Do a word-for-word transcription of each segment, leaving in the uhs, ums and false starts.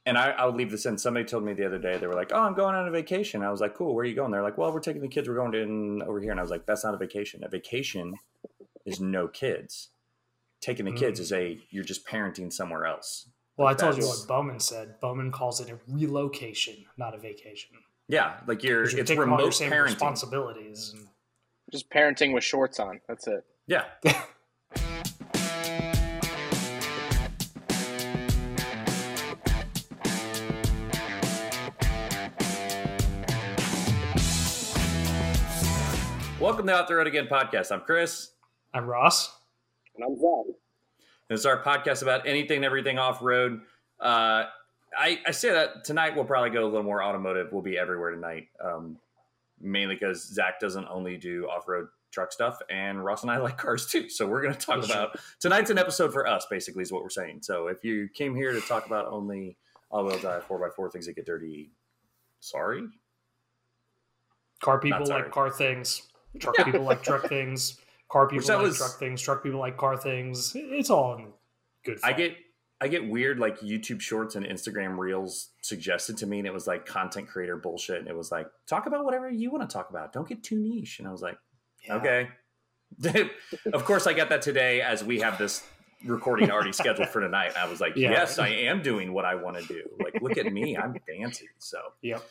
And I, I would leave this in. Somebody told me the other day, they were like, oh, I'm going on a vacation. I was like, cool, where are you going? They're like, well, we're taking the kids. We're going to in, over here. And I was like, that's not a vacation. A vacation is no kids. Taking the kids mm. is a, you're just parenting somewhere else. Well, like I told you what Bowman said. Bowman calls it a relocation, not a vacation. Yeah, like you're, you're it's remote all your parenting. Responsibilities. And... Just parenting with shorts on. That's it. Yeah. Welcome to Out the Road Again podcast. I'm Chris. I'm Ross. And I'm Zach. It's our podcast about anything and everything off-road. Uh, I, I say that tonight we'll probably go a little more automotive. We'll be everywhere tonight, um, mainly because Zach doesn't only do off-road truck stuff, and Ross and I like cars too. So we're going to talk That's about true. Tonight's an episode for us, basically, is what we're saying. So if you came here to talk about only all-wheel drive four by four things that get dirty, sorry. Car people like car things. Truck yeah. people like truck things. Car people like was, truck things. Truck people like car things. It's all in good fun. I get I get weird like YouTube shorts and Instagram reels suggested to me, and it was like content creator bullshit. And it was like, talk about whatever you want to talk about. Don't get too niche. And I was like, yeah. okay. Of course, I got that today as we have this recording already scheduled for tonight. I was like, yeah. yes, I am doing what I want to do. Like, look at me. I'm fancy. So, yep.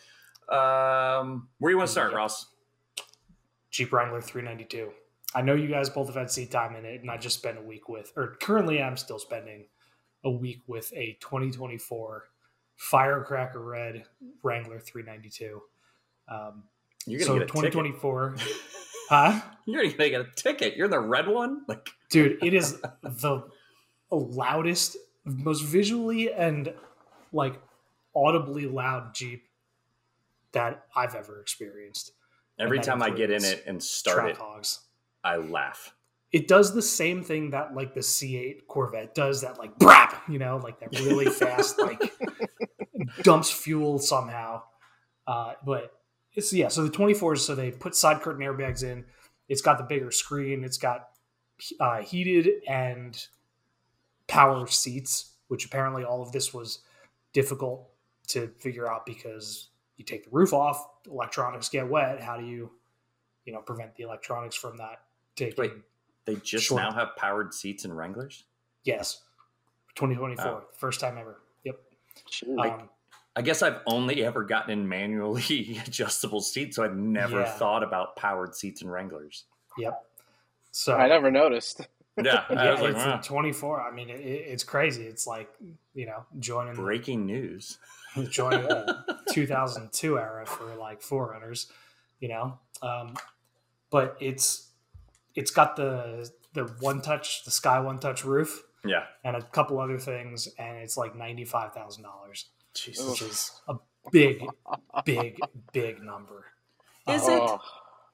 Um, where do you want to start, yep. Ross? Jeep Wrangler three ninety-two. I know you guys both have had seat time in it, and I just spent a week with, or currently I'm still spending a week with a twenty twenty-four Firecracker Red Wrangler three ninety-two. Um, You're gonna so get a twenty twenty-four, ticket. Huh? You're gonna get a ticket. You're the red one, like, dude. It is the loudest, most visually and like audibly loud Jeep that I've ever experienced. Every time I get in it and start it, hogs. I laugh. It does the same thing that like the C eight Corvette does, that like brap, you know, like that really fast, like dumps fuel somehow. Uh, but it's, yeah, so the twenty-fours, so they put side curtain airbags in. It's got the bigger screen. It's got uh, heated and power seats, which apparently all of this was difficult to figure out because you take the roof off, electronics get wet. How do you, you know, prevent the electronics from that taking? Wait, they just short. now have powered seats in Wranglers? Yes, twenty twenty-four, oh. first time ever. Yep. Like, um, I guess I've only ever gotten in manually adjustable seats, so I'd never yeah. thought about powered seats in Wranglers. Yep. So I never noticed. Yeah, I yeah, was like, it's wow. twenty-four. I mean, it, it's crazy. It's like, you know, joining breaking news. Joining the two thousand two era for like four runners, you know. Um, but it's it's got the the one touch, the Sky One Touch roof, yeah, and a couple other things, and it's like ninety five thousand dollars, which is a big, big, big number. Is um, it?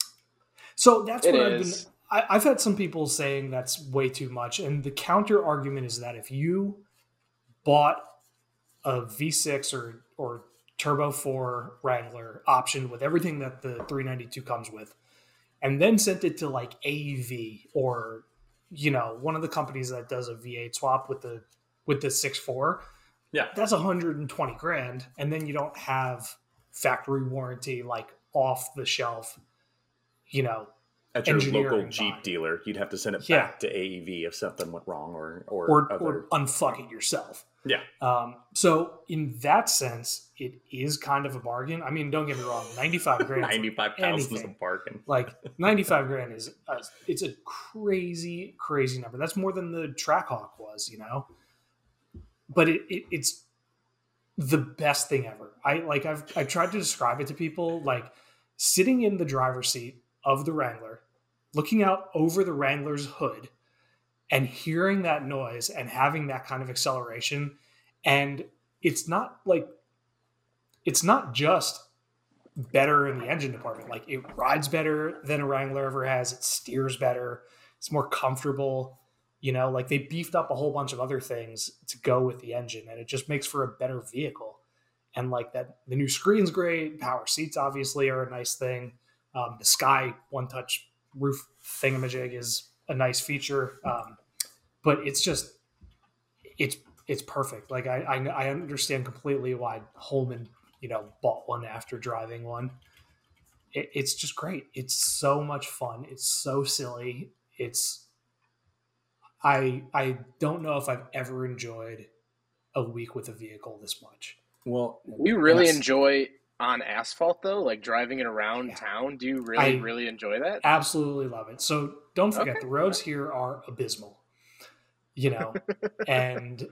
So that's it what is. I've been. I, I've had some people saying that's way too much, and the counter argument is that if you bought a V six or or Turbo four Wrangler option with everything that the three ninety-two comes with, and then sent it to like A E V or, you know, one of the companies that does a V eight swap with the with the six four, yeah, that's one hundred twenty grand, and then you don't have factory warranty, like off the shelf, you know, at your local Jeep buying. dealer. You'd have to send it yeah. back to A E V if something went wrong, or or or, other... or unfuck it yourself. Yeah. Um, so in that sense, it is kind of a bargain. I mean, don't get me wrong, ninety-five grand. ninety-five thousand is a bargain. Like ninety-five grand is a, it's a crazy, crazy number. That's more than the Trackhawk was, you know. But it, it it's the best thing ever. I like I've I tried to describe it to people, like sitting in the driver's seat of the Wrangler, looking out over the Wrangler's hood, and hearing that noise and having that kind of acceleration. And it's not like, it's not just better in the engine department. Like, it rides better than a Wrangler ever has. It steers better. It's more comfortable. You know, like they beefed up a whole bunch of other things to go with the engine, and it just makes for a better vehicle. And like that, the new screen's great. Power seats obviously are a nice thing. Um, the Sky One Touch roof thingamajig is a nice feature. Um, but it's just, it's it's perfect. Like I, I I understand completely why Holman, you know, bought one after driving one. It, it's just great. It's so much fun. It's so silly. It's I I don't know if I've ever enjoyed a week with a vehicle this much. Well, Do you really Yes. enjoy on asphalt though, like driving it around Yeah. town? Do you really I- really enjoy that? Absolutely love it. So don't forget, Okay. the roads here are abysmal, you know, and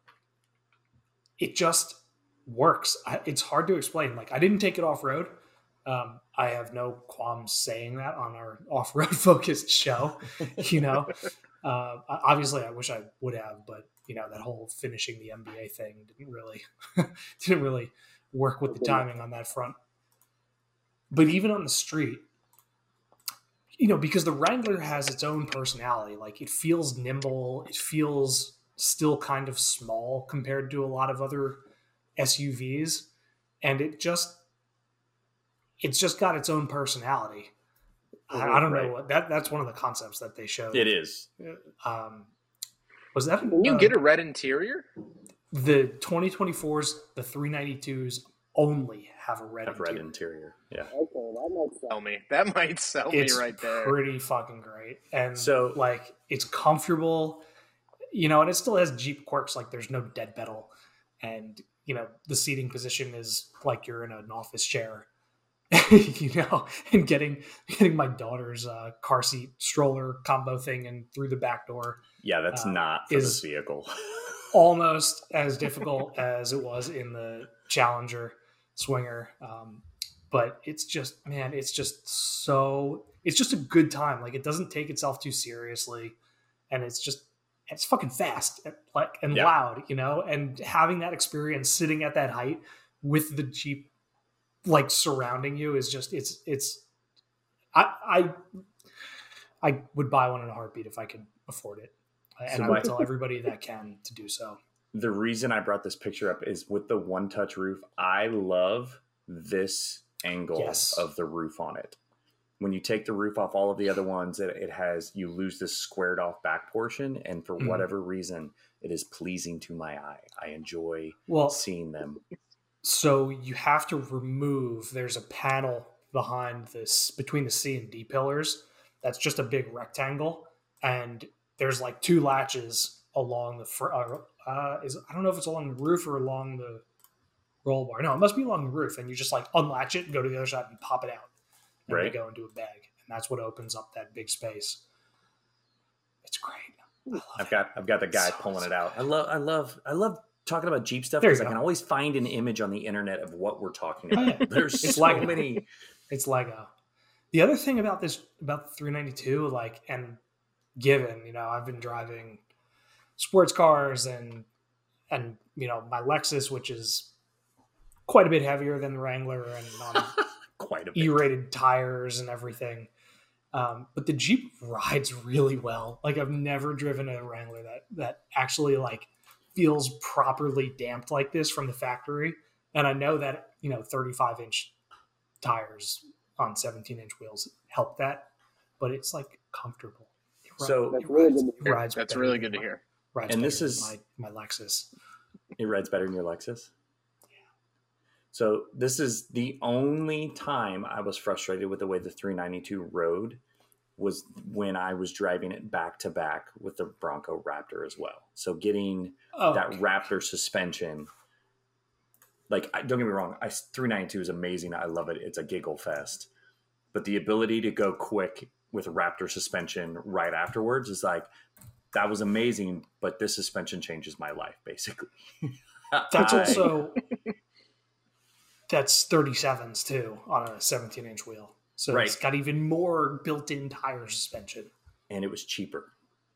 it just works. I, it's hard to explain. Like I didn't take it off road. Um, I have no qualms saying that on our off road focused show. You know, uh, obviously I wish I would have, but you know that whole finishing the M B A thing didn't really didn't really work with the timing on that front. But even on the street, you know, because the Wrangler has its own personality. Like it feels nimble. It feels still kind of small compared to a lot of other S U Vs, and it just it's just got its own personality. I, I don't Right. know what that that's one of the concepts that they showed. it is. Um, was that Can you uh, get a red interior? the twenty twenty-fours, the three ninety-twos only have a red Have red interior. interior. Yeah. Okay, that might sell me. That might sell It's me right there. pretty fucking great. And So- like it's comfortable, you know, and it still has Jeep quirks. Like there's no dead pedal, and you know the seating position is like you're in an office chair, you know, and getting getting my daughter's uh, car seat stroller combo thing and through the back door Yeah, that's Uh, not for is- this vehicle. almost as difficult as it was in the Challenger Swinger. Um, but it's just, man, it's just so, it's just a good time. Like it doesn't take itself too seriously, and it's just, it's fucking fast and, like and Yeah. loud, you know. And having that experience sitting at that height with the Jeep like surrounding you is just, it's it's. I I I would buy one in a heartbeat if I could afford it. And So I my- would tell everybody that can to do so. The reason I brought this picture up is with the one touch roof. I love this angle Yes. of the roof on it. When you take the roof off all of the other ones, it, it has, you lose this squared off back portion. And for Mhm. whatever reason, it is pleasing to my eye. I enjoy Well, seeing them. so you have to remove, there's a panel behind this, between the C and D pillars. That's just a big rectangle. And there's like two latches along the front. Uh, uh, is I don't know if it's along the roof or along the roll bar. No, it must be along the roof. And you just like unlatch it and go to the other side and pop it out. And Right. they go into a bag. And that's what opens up that big space. It's great. I love I've it. got I've got the guy So- pulling it out. I love I love I love talking about Jeep stuff There you because I go. can always find an image on the internet of what we're talking Oh, about. yeah. There's It's so like- many. It's Lego. The other thing about this, about the three ninety-two, like, and given, you know, I've been driving sports cars and, and, you know, my Lexus, which is quite a bit heavier than the Wrangler and on Quite a bit. E-rated tires and everything. Um, but the Jeep rides really well. Like I've never driven a Wrangler that, that actually like feels properly damped like this from the factory. And I know that, you know, thirty-five inch tires on seventeen inch wheels help that, but it's like comfortable. It ri- So- it That's really rides- good to it hear. rides That's better really than good to my- hear. rides And better this than is- my, my Lexus. It rides better than your Lexus. So this is the only time I was frustrated with the way the three ninety-two rode was when I was driving it back to back with the Bronco Raptor as well. So getting Oh, that okay. Raptor suspension, like I- don't get me wrong, I three ninety-two is amazing. I love it. It's a giggle fest. But the ability to go quick with Raptor suspension right afterwards is like that was amazing. But this suspension changes my life basically. That's I- also that's thirty-sevens too on a seventeen inch wheel. So it's Right. got even more built-in tire suspension, and it was cheaper.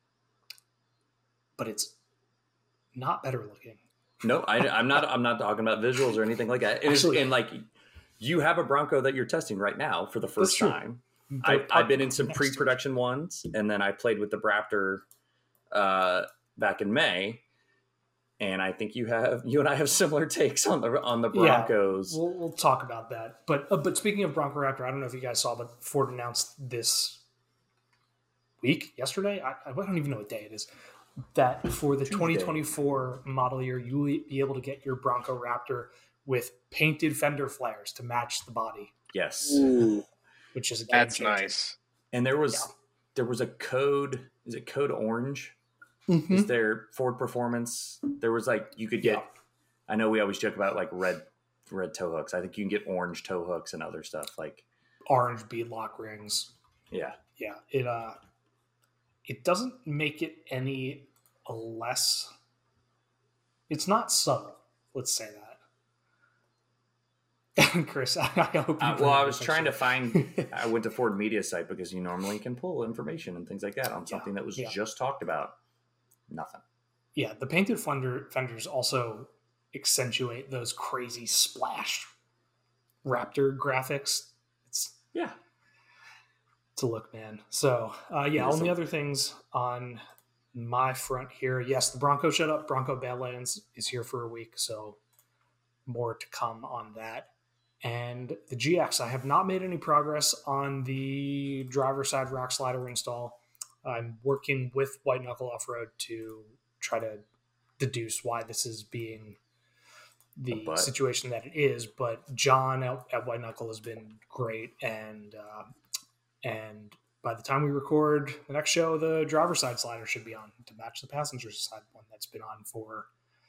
but it's not better looking. No, I, I'm not. I'm not talking about visuals or anything like that. It is, Actually- and like you have a Bronco that you're testing right now for the That's first true. time. They're I, I've been in parked some next to each pre-production ones, and then I played with the Raptor uh, back in May. And I think you have you and I have similar takes on the on the Yeah. Broncos. We'll, we'll talk about that. But uh, but speaking of Bronco Raptor, I don't know if you guys saw, but Ford announced this week, yesterday. I, I don't even know what day it is. that for the Tuesday. twenty twenty-four model year, you will be able to get your Bronco Raptor with painted fender flares to match the body, Yes. Ooh, which is a game that's changer. nice. And there was Yeah. there was a code. Is it Code Orange? Mhm. Is there Ford Performance? There was like you could get. Yeah. I know we always joke about like red red toe hooks. I think you can get orange toe hooks and other stuff. Like Orange beadlock rings. yeah, Yeah, it uh, it doesn't make it any less. It's not subtle. Let's say that. Chris, I hope. You Uh, well, I was picture. trying to find. I went to Ford Media site because you normally can pull information and things like that on something that was yeah. just talked about. Nothing. Yeah, the painted fender fenders also accentuate those crazy splash Raptor graphics. It's Yeah. it's a look, man. So uh, yeah, It is only a- other things on my front here. Yes, the Bronco shut up. Bronco Badlands is here for a week, so more to come on that. And the G X, I have not made any progress on the driver's side rock slider install. I'm working with White Knuckle Off Road to try to deduce why this is being the But- situation that it is. But John at, at White Knuckle has been great, and uh, and by the time we record the next show, the driver's side slider should be on to match the passenger side one that's been on for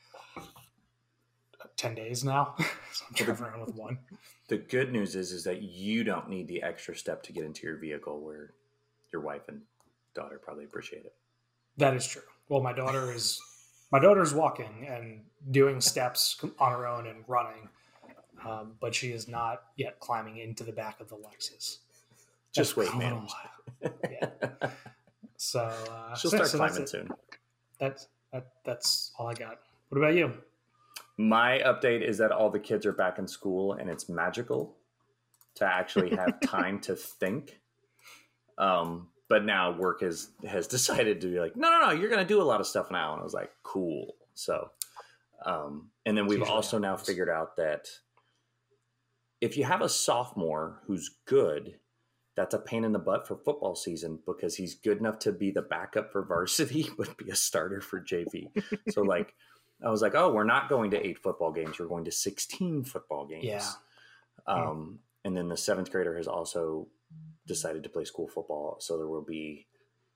ten days now. So I'm driving around with one. The good news is, is that you don't need the extra step to get into your vehicle, where your wife and daughter probably appreciate it. That is true. Well, my daughter is my daughter's walking and doing steps on her own and running, um, but she is not yet climbing into the back of the Lexus. Just That's wait, a man. little while. Yeah. So uh, She'll so- start so that's climbing it. soon. That's that, that's all I got. What about you? My update is that all the kids are back in school, and it's magical to actually have time to think. Um, but now work has has decided to be like, no, no, no, you're going to do a lot of stuff now. And I was like, cool. So, um, and then we've usually also now happens. figured out that if you have a sophomore who's good, that's a pain in the butt for football season because he's good enough to be the backup for varsity, but be a starter for J V. So like, I was like, oh, we're not going to eight football games. We're going to sixteen football games. Yeah. Um, and then the seventh grader has also decided to play school football. So there will be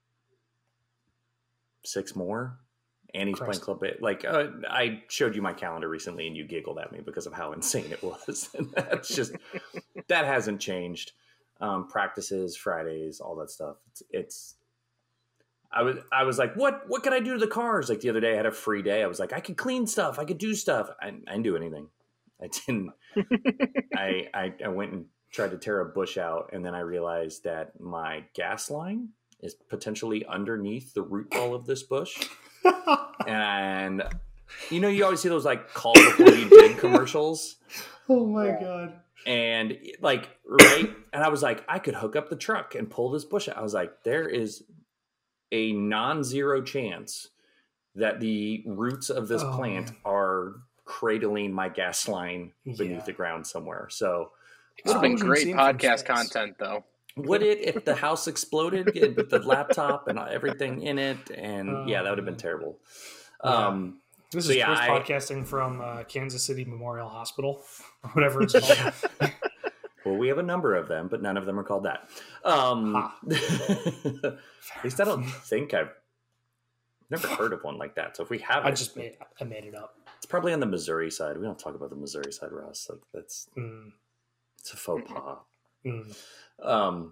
six more. And he's Christ. playing club. Ba- like uh, I showed you my calendar recently and you giggled at me because of how insane it was. And that's just, that hasn't changed. Um, practices, Fridays, all that stuff. It's, it's, I was, I was like, what, what can I do to the cars? Like the other day I had a free day. I was like, I could clean stuff. I could do stuff. I, I didn't do anything. I didn't, I, I, I went and tried to tear a bush out. And then I realized that my gas line is potentially underneath the root ball of this bush. And you know, you always see those like call before you dig commercials. Oh my god. And like, right. And I was like, I could hook up the truck and pull this bush out. I was like, there is a non-zero chance that the roots of this Oh, plant man. are cradling my gas line beneath Yeah. the ground somewhere. So Would have been Explosion great seen from podcast space. content, though. would it, if the house exploded with the laptop and everything in it? And yeah, that would have been terrible. Yeah. Um, This So, is yeah, Chris I- podcasting from uh, Kansas City Memorial Hospital, or whatever it's called. Well, we have a number of them, but none of them are called that. Um, Ah. at least I don't think I've never heard of one like that. So if we have I it, just made I made it up. it's probably on the Missouri side. We don't talk about the Missouri side, Ross. So that's Mm, it's a faux pas. mm. Um,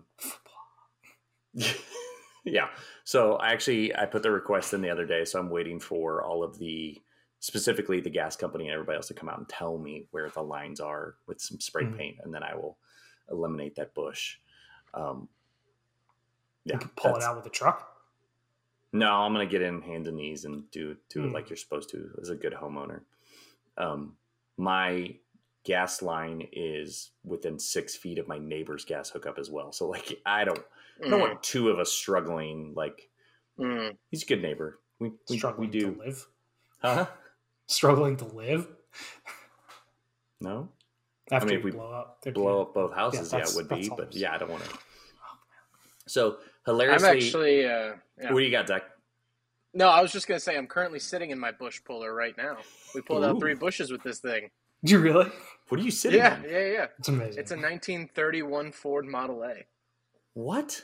yeah. So I actually I put the request in the other day, so I'm waiting for all of the specifically the gas company and everybody else to come out and tell me where the lines are with some spray Mhm. paint, and then I will eliminate that bush. Um, yeah, You can pull it that's- out with a truck. No, I'm gonna get in hand and knees and do do it Hmm. like you're supposed to as a good homeowner. Um, my gas line is within six feet of my neighbor's gas hookup as well. So like I don't I don't Mm, want two of us struggling. Like mm. he's a good neighbor. We we, we Struggling do. to live. Huh? Struggling to live No? after mean, you if we blow up. They're- Blow up both houses, yeah, that's- it would that's be. all But I'm saying. yeah, I don't want to. So I'm hilariously, actually, uh, yeah. what do you got, Zach? No, I was just gonna say I'm currently sitting in my bush puller right now. We pulled Ooh. out three bushes with this thing. Do you really? What are you sitting Yeah, in? yeah, yeah. It's amazing. It's a nineteen thirty-one Ford Model A. What?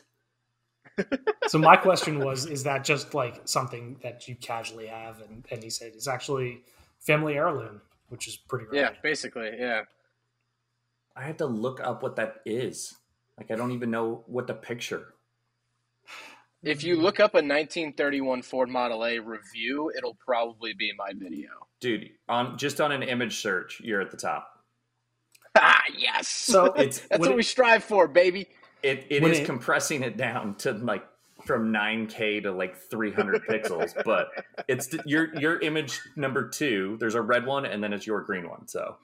So my question was, is that just like something that you casually have? And, and he said it's actually family heirloom, which is pretty rad. Yeah, basically, yeah. I had to look up what that is. Like, I don't even know what the picture. If you look up a nineteen thirty-one Ford Model A review, it'll probably be my video. Dude, on just on an image search, you're at the top. Ah, yes. So It's That's when what it- we strive for, baby. it, it When is it- compressing it down to like from nine K to like three hundred pixels, but it's the, your your image number two. There's a red one, and then it's your green one. So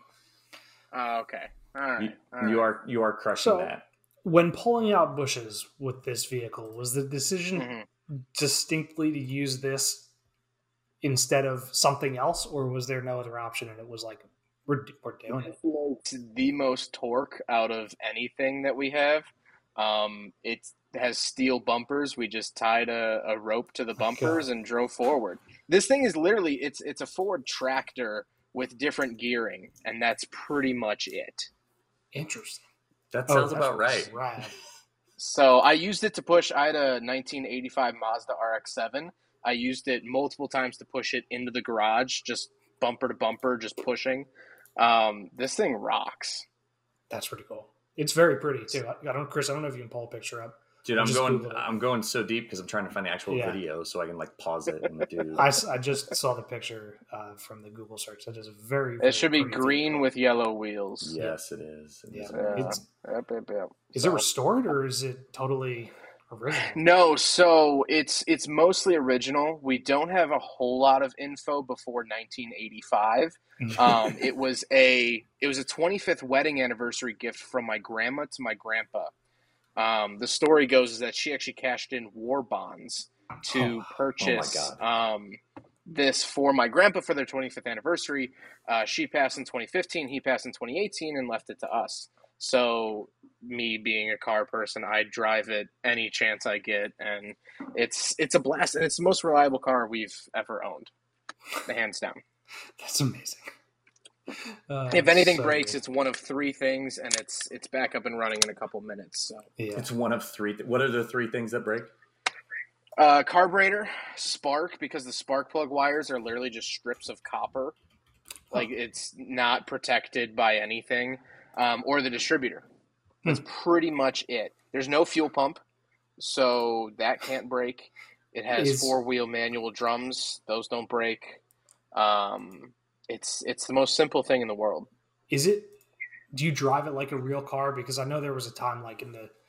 Oh, okay. All right. you, all you right. are you are crushing So- that. when pulling out bushes with this vehicle, was the decision Mhm. distinctly to use this instead of something else, or was there no other option? And it was like, we're we're doing it. It's the most torque out of anything that we have. Um, it has steel bumpers. We just tied a, a rope to the bumpers God. and drove forward. This thing is literally it's it's a Ford tractor with different gearing, and that's pretty much it. Interesting. That Oh, sounds that's about right. Rad. So I used it to push. I had a nineteen eighty-five Mazda R X seven. I used it multiple times to push it into the garage, just bumper to bumper, just pushing. Um, this thing rocks. That's pretty cool. It's very pretty too. I I don't, Chris. I don't know if you can pull a picture up. Dude, I I'm just going Googled it. I'm going so deep because I'm trying to find the actual Yeah. video so I can like pause it and do I, s- I just saw the picture uh, from the Google search. That is a very. very It should be pretty green vehicle. with yellow wheels. Yes, it is. It Yeah. is Yeah. amazing. It's, Yep, yep, yep. is So- it restored or is it totally original? No, so it's it's mostly original. We don't have a whole lot of info before nineteen eighty-five. Um, it was a it was a twenty-fifth wedding anniversary gift from my grandma to my grandpa. Um, the story goes is that she actually cashed in war bonds to purchase um, this for my grandpa for their twenty-fifth anniversary. Uh, she passed in twenty fifteen, he passed in twenty eighteen, and left it to us. So me being a car person, I drive it any chance I get, and it's it's a blast, and it's the most reliable car we've ever owned, hands down. That's amazing. Uh, If anything so breaks, good. it's one of three things, and it's it's back up and running in a couple minutes. So, yeah. It's one of three. Th- what are the three things that break? uh, carburetor, spark, because the spark plug wires are literally just strips of copper, like it's not protected by anything, um, or the distributor. That's pretty much it. There's no fuel pump, so that can't break. It has Is- four wheel manual drums; those don't break. Um, it's it's the most simple thing in the world. Is it? Do you drive it like a real car? Because I know there was a time, like in the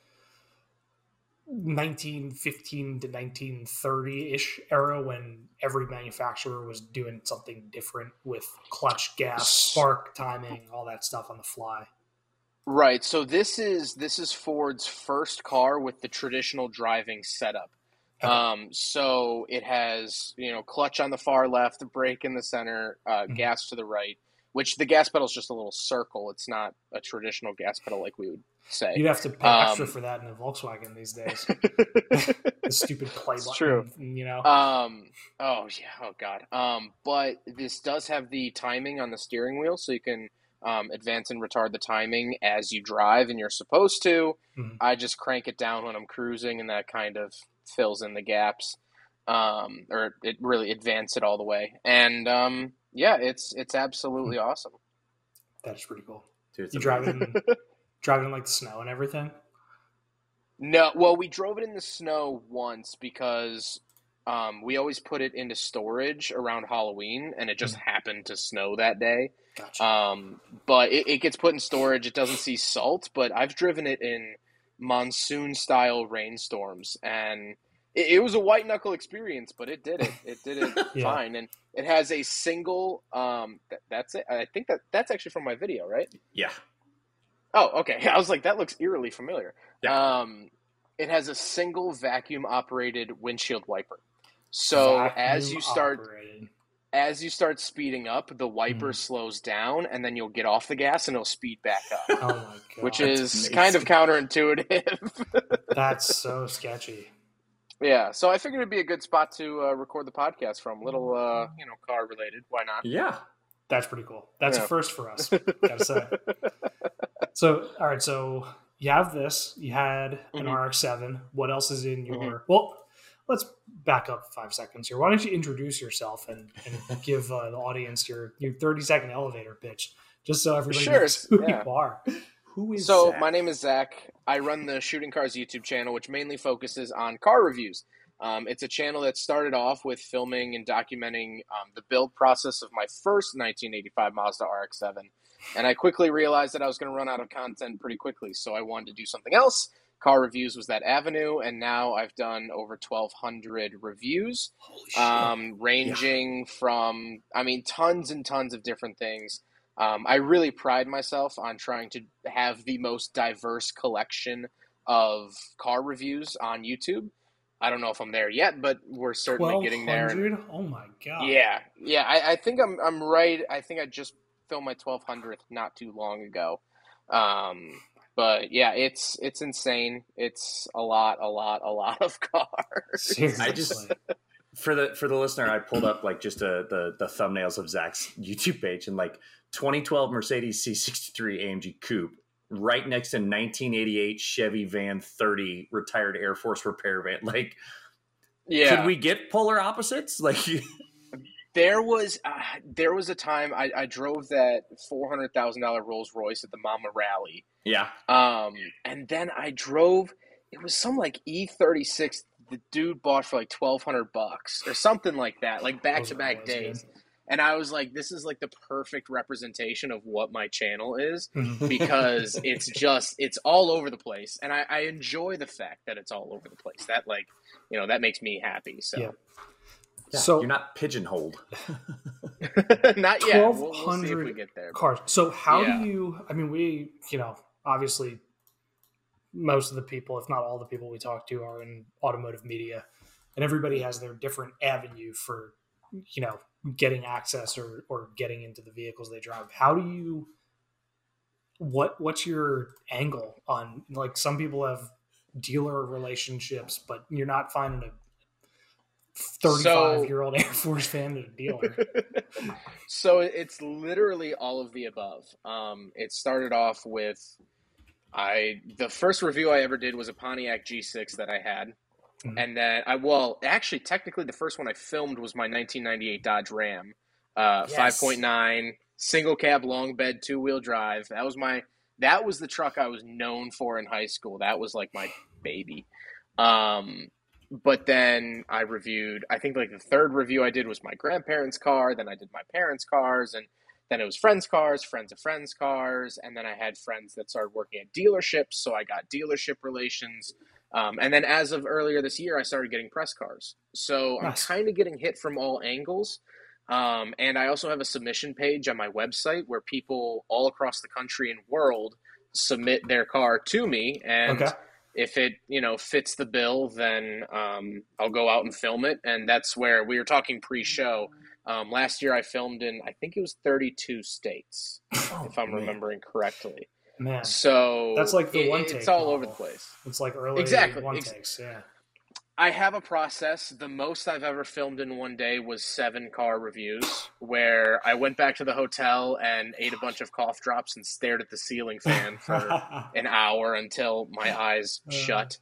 nineteen fifteen to nineteen thirty ish era, when every manufacturer was doing something different with clutch, gas, spark, timing, all that stuff on the fly. Right. So this is this is Ford's first car with the traditional driving setup. Okay. Um, so it has, you know, clutch on the far left, brake in the center, uh, Mhm. gas to the right, which the gas pedal is just a little circle. It's not a traditional gas pedal like we would say. You'd have to pay extra Um, for that in a Volkswagen these days. The stupid play It's button, true. you know. Um, oh yeah, oh god. Um, but this does have the timing on the steering wheel, so you can um, advance and retard the timing as you drive, and you're supposed to. Mhm. I just crank it down when I'm cruising, and that kind of fills in the gaps, um, or it really advanced it all the way. And um, yeah, it's it's absolutely awesome. That's pretty cool. Dude, it's You drive it amazing. in, driving in like the snow and everything. No, well, we drove it in the snow once because um, we always put it into storage around Halloween, and it just happened to snow that day. Gotcha. Um, but it, it gets put in storage. It doesn't see salt, but I've driven it in monsoon style rainstorms, and it, it was a white knuckle experience, but it did it. It did it Yeah. fine. And it has a single, um, th- that's it. I think that that's actually from my video, right? Yeah. Oh, okay. I was like, that looks eerily familiar. Yeah. Um, it has a single vacuum operated windshield wiper. So as Vacuum you start operated. as you start speeding up, the wiper Mhm. slows down, and then you'll get off the gas and it'll speed back up, Oh my god. which That's is amazing. kind of counterintuitive. That's so sketchy. Yeah, so I figured it'd be a good spot to uh, record the podcast from. Little, uh, you know, car related. Why not? Yeah. That's pretty cool. That's Yeah. a first for us, gotta say. So, all right. So you have this. You had an Mhm. R X seven. What else is in your? Mhm. Well, let's back up five seconds here. Why don't you introduce yourself and, and give uh, the audience your your thirty second elevator pitch, just so everybody Sure, knows who yeah. you are. Who is So Zach? my name is Zach. I run the Shooting Cars YouTube channel, which mainly focuses on car reviews. Um, it's a channel that started off with filming and documenting um, the build process of my first nineteen eighty-five Mazda R X seven. And I quickly realized that I was going to run out of content pretty quickly, so I wanted to do something else. Car reviews was that avenue, and now I've done over twelve hundred reviews, Holy shit. um, ranging from, I mean, tons and tons of different things. Um, I really pride myself on trying to have the most diverse collection of car reviews on YouTube. I don't know if I'm there yet, but we're certainly getting there. And, twelve hundred? Oh my god. yeah, yeah. I, I think I'm I'm right. I think I just filmed my twelve hundredth not too long ago. Um, but yeah, it's it's insane. It's a lot, a lot, a lot of cars. Seriously. I just for the for the listener, I pulled up like just a, the the thumbnails of Zach's YouTube page, and like twenty twelve Mercedes C sixty-three A M G Coupe, right next to nineteen eighty-eight Chevy Van thirty retired Air Force repair van. Like, Yeah. could we get polar opposites? Like, There was uh, there was a time I, I drove that four hundred thousand dollar Rolls Royce at the Mama Rally, yeah, um, and then I drove. It was some like E thirty-six. The dude bought for like twelve hundred bucks or something like that, like back to back Those are days. always And I was like, this is like the perfect representation of what my channel is, good. because it's just it's all over the place, and I, I enjoy the fact that it's all over the place. That like you know that makes me happy. So. Yeah. yeah. So You're not pigeonholed. Not yet. We'll, we'll see if we twelve hundred get there. cars. So how Yeah. do you? I mean, we, you know, obviously, most of the people, if not all the people we talk to, are in automotive media, and everybody has their different avenue for, you know, getting access or or getting into the vehicles they drive. How do you? What what's your angle on, like, some people have dealer relationships, but you're not finding a thirty-five year old Air Force fan at a dealer. So it's literally all of the above. Um, it started off with I the first review I ever did was a Pontiac G six that I had, Mhm. and then I well actually technically the first one I filmed was my nineteen ninety-eight Dodge Ram, uh, Yes. five point nine single cab long bed two wheel drive. That was my that was the truck I was known for in high school. That was like my baby. Um, But then I reviewed, I think like the third review I did was my grandparents' car. Then I did my parents' cars, and then it was friends' cars, friends of friends' cars. And then I had friends that started working at dealerships, so I got dealership relations. Um, and then as of earlier this year, I started getting press cars. So I'm Nice. kind of getting hit from all angles. Um, and I also have a submission page on my website where people all across the country and world submit their car to me. And Okay. if it, you know, fits the bill, then um, I'll go out and film it. And that's where we were talking pre-show. Um, last year I filmed in, I think it was thirty-two states, Oh, if I'm man. remembering correctly. Man, So that's like the it- one it's take all model. over the place. It's like early Exactly. one Ex- takes. Yeah. I have a process. The most I've ever filmed in one day was seven car reviews, where I went back to the hotel and ate a bunch of cough drops and stared at the ceiling fan for an hour until my eyes Uh. shut.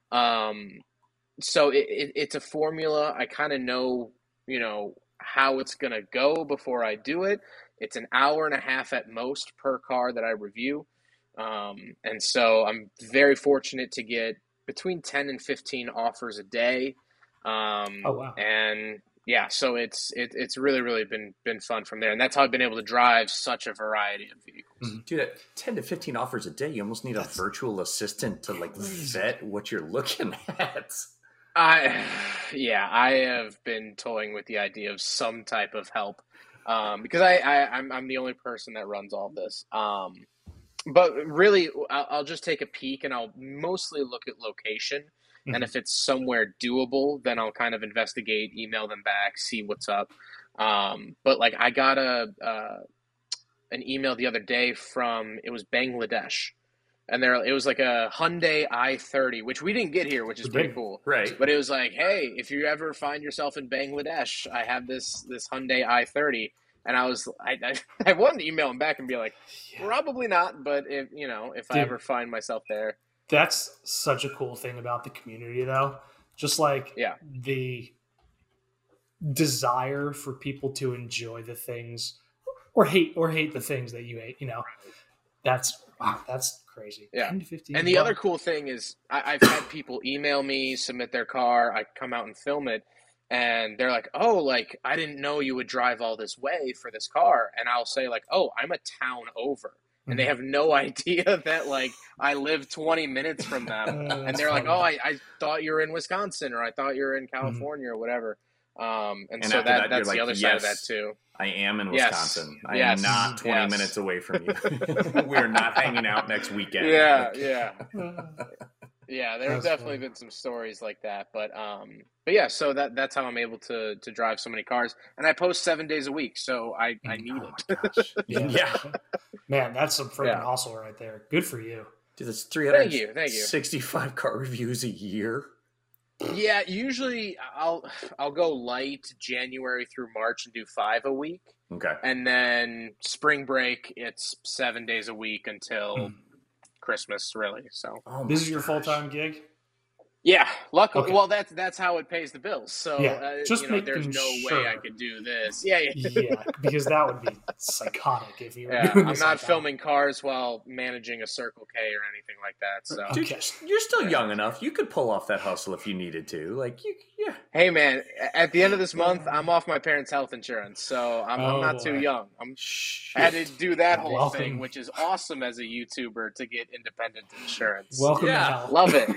Um, so it, it, it's a formula. I kind of know, you know, how it's going to go before I do it. It's an hour and a half at most per car that I review. Um, and so I'm very fortunate to get between ten and fifteen offers a day. Um, Oh, wow. And yeah, so it's, it, it's really, really been, been fun from there. And that's how I've been able to drive such a variety of vehicles. Dude, at ten to fifteen offers a day, you almost need a That's virtual assistant to like crazy. vet what you're looking at. I, yeah, I have been toying with the idea of some type of help, um, because I, I I'm, I'm the only person that runs all this. Um, but really, I'll, I'll just take a peek and I'll mostly look at location. Mhm. And if it's somewhere doable, then I'll kind of investigate, email them back, see what's up. Um, but like I got a, uh, an email the other day from, it was Bangladesh. and there it was like a Hyundai i thirty, which we didn't get here, which is We pretty didn't. cool. Right. But it was like, hey, if you ever find yourself in Bangladesh, I have this this Hyundai i thirty, and I was I I, I wanted to email him back and be like, Yeah. probably not, but if you know if I Dude. ever find myself there, That's such a cool thing about the community, though. Just like Yeah. the desire for people to enjoy the things or hate or hate the things that you hate. You know, that's wow, that's crazy. Yeah. ten to fifteen And the bucks. other cool thing is I, I've had people email me, submit their car, I come out and film it, and they're like, oh, like, I didn't know you would drive all this way for this car. And I'll say, like, oh, I'm a town over. And they Mhm. have no idea that, like, I live twenty minutes from them. Uh, And that's they're like, funny. oh, I, I thought you were in Wisconsin, or I thought you were in California or whatever. Um, and, And so after that, that, that's you're the like, other side of that, yes. too. I am in Yes. Wisconsin. I Yes. am not twenty Yes. minutes away from you. We are not hanging out next weekend. Yeah, Like, yeah. Uh, Yeah, there have That's definitely funny. been some stories like that, but um, but yeah, so that that's how I'm able to to drive so many cars, and I post seven days a week, so I I need oh it. my gosh. Yeah. Yeah. Man, that's some freaking Yeah. hustle right there. Good for you. Dude, that's three Thank you, thank you. hundred sixty-five car reviews a year. Yeah, usually I'll I'll go light January through March and do five a week, Okay. and then spring break it's seven days a week until Mm. Christmas, really. So Oh my This is your gosh. full time gig? yeah, luckily, Okay. well that's that's how it pays the bills. So Yeah, uh, just you know, making there's no sure. way I could do this. Yeah, yeah. Yeah, because that would be psychotic if you were Yeah, doing I'm this not all the time. filming cars while managing a Circle K or anything like that. So, Okay. Dude, you're still Yeah. young enough. You could pull off that hustle if you needed to. Like, you, yeah. hey man, at the end of this month, I'm off my parents' health insurance, so I'm, I'm Oh, not too boy. young. I'm Shh. I had to do that whole Welcome. thing, which is awesome as a YouTuber to get independent insurance. Welcome Yeah. to hell. Love it.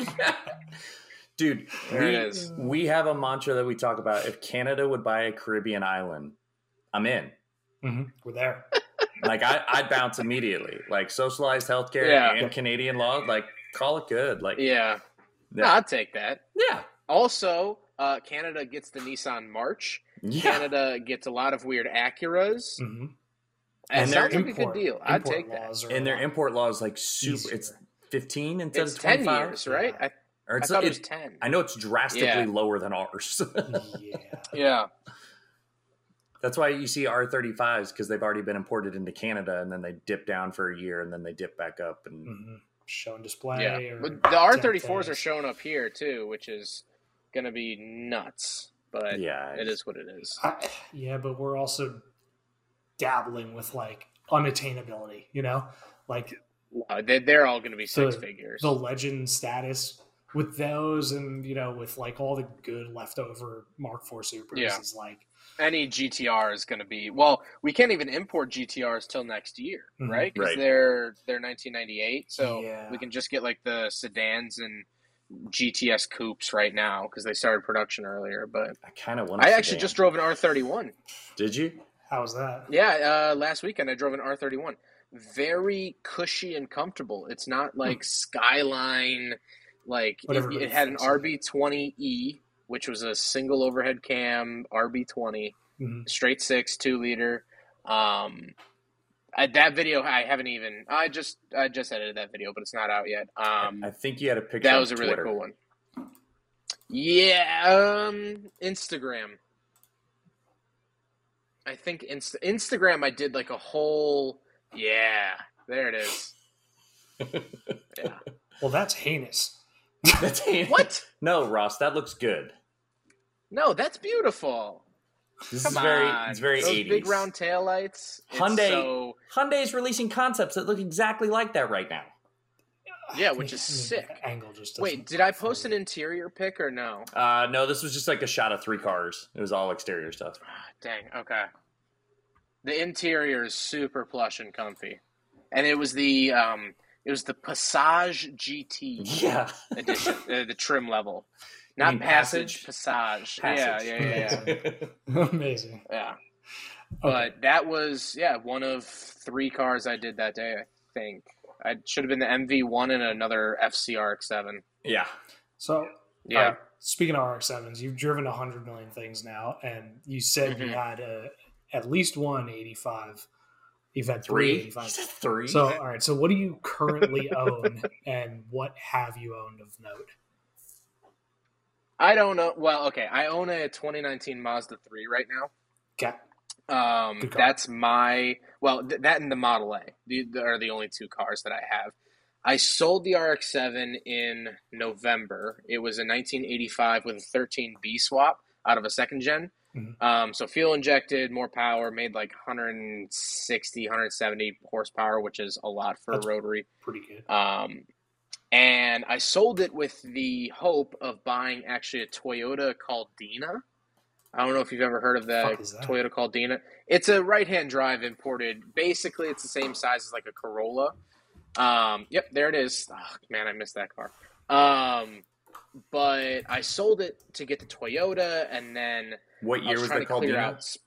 Dude, There we, it is. we have a mantra that we talk about. If Canada would buy a Caribbean island, I'm in. Mhm, we're there. Like, I, I'd bounce immediately. Like, socialized healthcare Yeah. and Canadian law, like, call it good. Like, Yeah, no, yeah. I'll take that. Yeah. Also, uh, Canada gets the Nissan March. Yeah. Canada gets a lot of weird Acuras. Mhm. And And it their sounds like a Import- good deal. I'd import take that. laws are And a their lot import law is like super. easier. It's fifteen instead It's of ten twenty-five. years, right? I, Or I it's, thought it was it- ten. I know it's drastically Yeah. lower than ours. Yeah. Yeah. That's why you see R thirty-fives, because they've already been imported into Canada, and then they dip down for a year, and then they dip back up. And Mhm. Show and display. Yeah, Or but the R thirty-fours temp are things. showing up here too, which is going to be nuts. But yeah, it is what it is. I, yeah, but we're also dabbling with like unattainability, you know, like Uh, they, they're all going to be six The- figures. the legend status with those, and you know, with like all the good leftover Mark four Supers Yeah. is like, Any G T R is going to be well. We can't even import G T Rs till next year, Mhm. right? Because Right. they're they're nineteen ninety-eight, so Yeah. we can just get like the sedans and G T S coupes right now because they started production earlier. But I kind of want. I actually just drove an R thirty-one. Did you? how's that? Yeah, uh, last weekend I drove an R thirty-one. Very cushy and comfortable. It's not like Skyline. Like What it, everybody it had an thinks. R B twenty E, which was a single overhead cam R B twenty, Mhm. straight six, two liter. Um, I, that video I haven't even. I just I just edited that video, but it's not out yet. Um, I think you had a picture. that on was a really Twitter. cool one. Yeah, um, Instagram. I think Inst- Instagram. I did like a whole. Yeah, there it is. Yeah. Well, that's heinous. That's What? No, Ross, that looks good. No, that's beautiful. This Come is very. on. It's very Those eighties. big round taillights. It's Hyundai. So, Hyundai is releasing concepts that look exactly like that right now. Yeah, which is I mean, sick. the Angle just wait, doesn't did I work for post an me. interior pic or no? Uh, no, this was just like a shot of three cars. It was all exterior stuff. Dang. Okay. The interior is super plush and comfy, and it was the um, it was the Passage G T Yeah. edition, uh, the trim level, not mean Passage, Passage? Passage. Passage. Yeah, yeah, yeah, yeah. Amazing. yeah. Okay. But that was yeah one of three cars I did that day. I think I should have been the M V one and another F C R X seven. Yeah. So, Yeah. all right, speaking of R X sevens, you've driven one hundred million things now, and you said you Mhm. had a, at least one eighty-five. You've had Three? three eighty-five. Three? So, all right. So, what do you currently own, and what have you owned of note? I don't know. Well, okay. I own a twenty nineteen Mazda three right now. Okay. Um, Good car. that's my well, th- that and the Model A the, the, are the only two cars that I have. I sold the R X seven in November. It was a nineteen eighty-five with a thirteen B swap out of a second gen. Mm-hmm. Um, so fuel injected, more power, made like one sixty, one seventy horsepower, which is a lot for That's a rotary. Pretty good. Um, and I sold it with the hope of buying actually a Toyota Caldina. I don't know if you've ever heard of the Fuck is that? Toyota Caldina. It's a right-hand drive imported. Basically, it's the same size as like a Corolla. Um, yep, there it is. Oh, man, I missed that car. Um, but I sold it to get the Toyota, and then What I year was was trying that to called? clear Do you know? out. sp-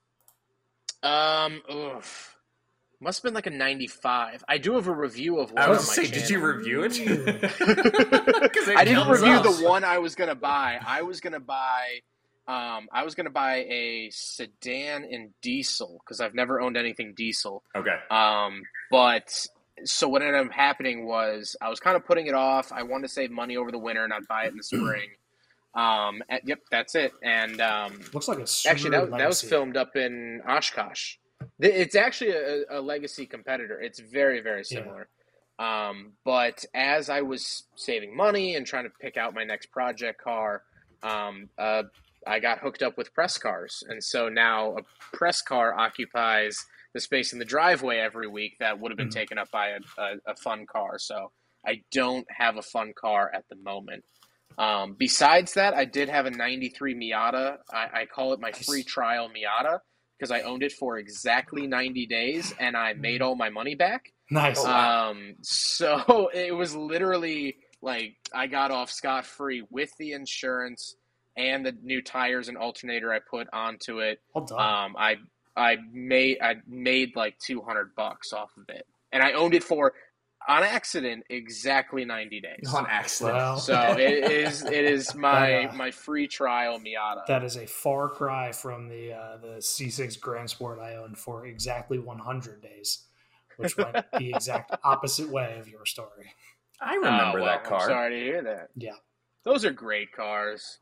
Um, oof. Must have been like a ninety-five. I do have a review of one I on was my to say, channel. did you review it? Ooh. 'Cause it I didn't comes review up. the one I was gonna buy. I was gonna buy, um, I was gonna buy a sedan in diesel because I've never owned anything diesel. Okay. Um, but so what ended up happening was I was kind of putting it off. I wanted to save money over the winter and I'd buy it in the spring. Um, and- yep, that's it. And um, Looks like a actually, that, that was legacy. filmed up in Oshkosh. Th- It's actually a, a legacy competitor. It's very, very similar. Um, but as I was saving money and trying to pick out my next project car, um, uh, I got hooked up with press cars. And so now a press car occupies the space in the driveway every week that would have been Mhm. taken up by a, a, a fun car. So I don't have a fun car at the moment. Um, besides that, I did have a ninety-three Miata. I, I call it my Nice. free trial Miata because I owned it for exactly ninety days and I made all my money back. Nice. Oh, wow. Um, so it was literally like I got off scot-free with the insurance and the new tires and alternator I put onto it. Well done. Um, I I made I made like two hundred bucks off of it, and I owned it for on accident exactly ninety days. On accident. Well. So it is it is my That, uh, my free trial Miata. That is a far cry from the uh, the C six Grand Sport I owned for exactly one hundred days, which went the exact opposite way of your story. I remember Oh, well, that car. I'm sorry to hear that. Yeah. Those are great cars.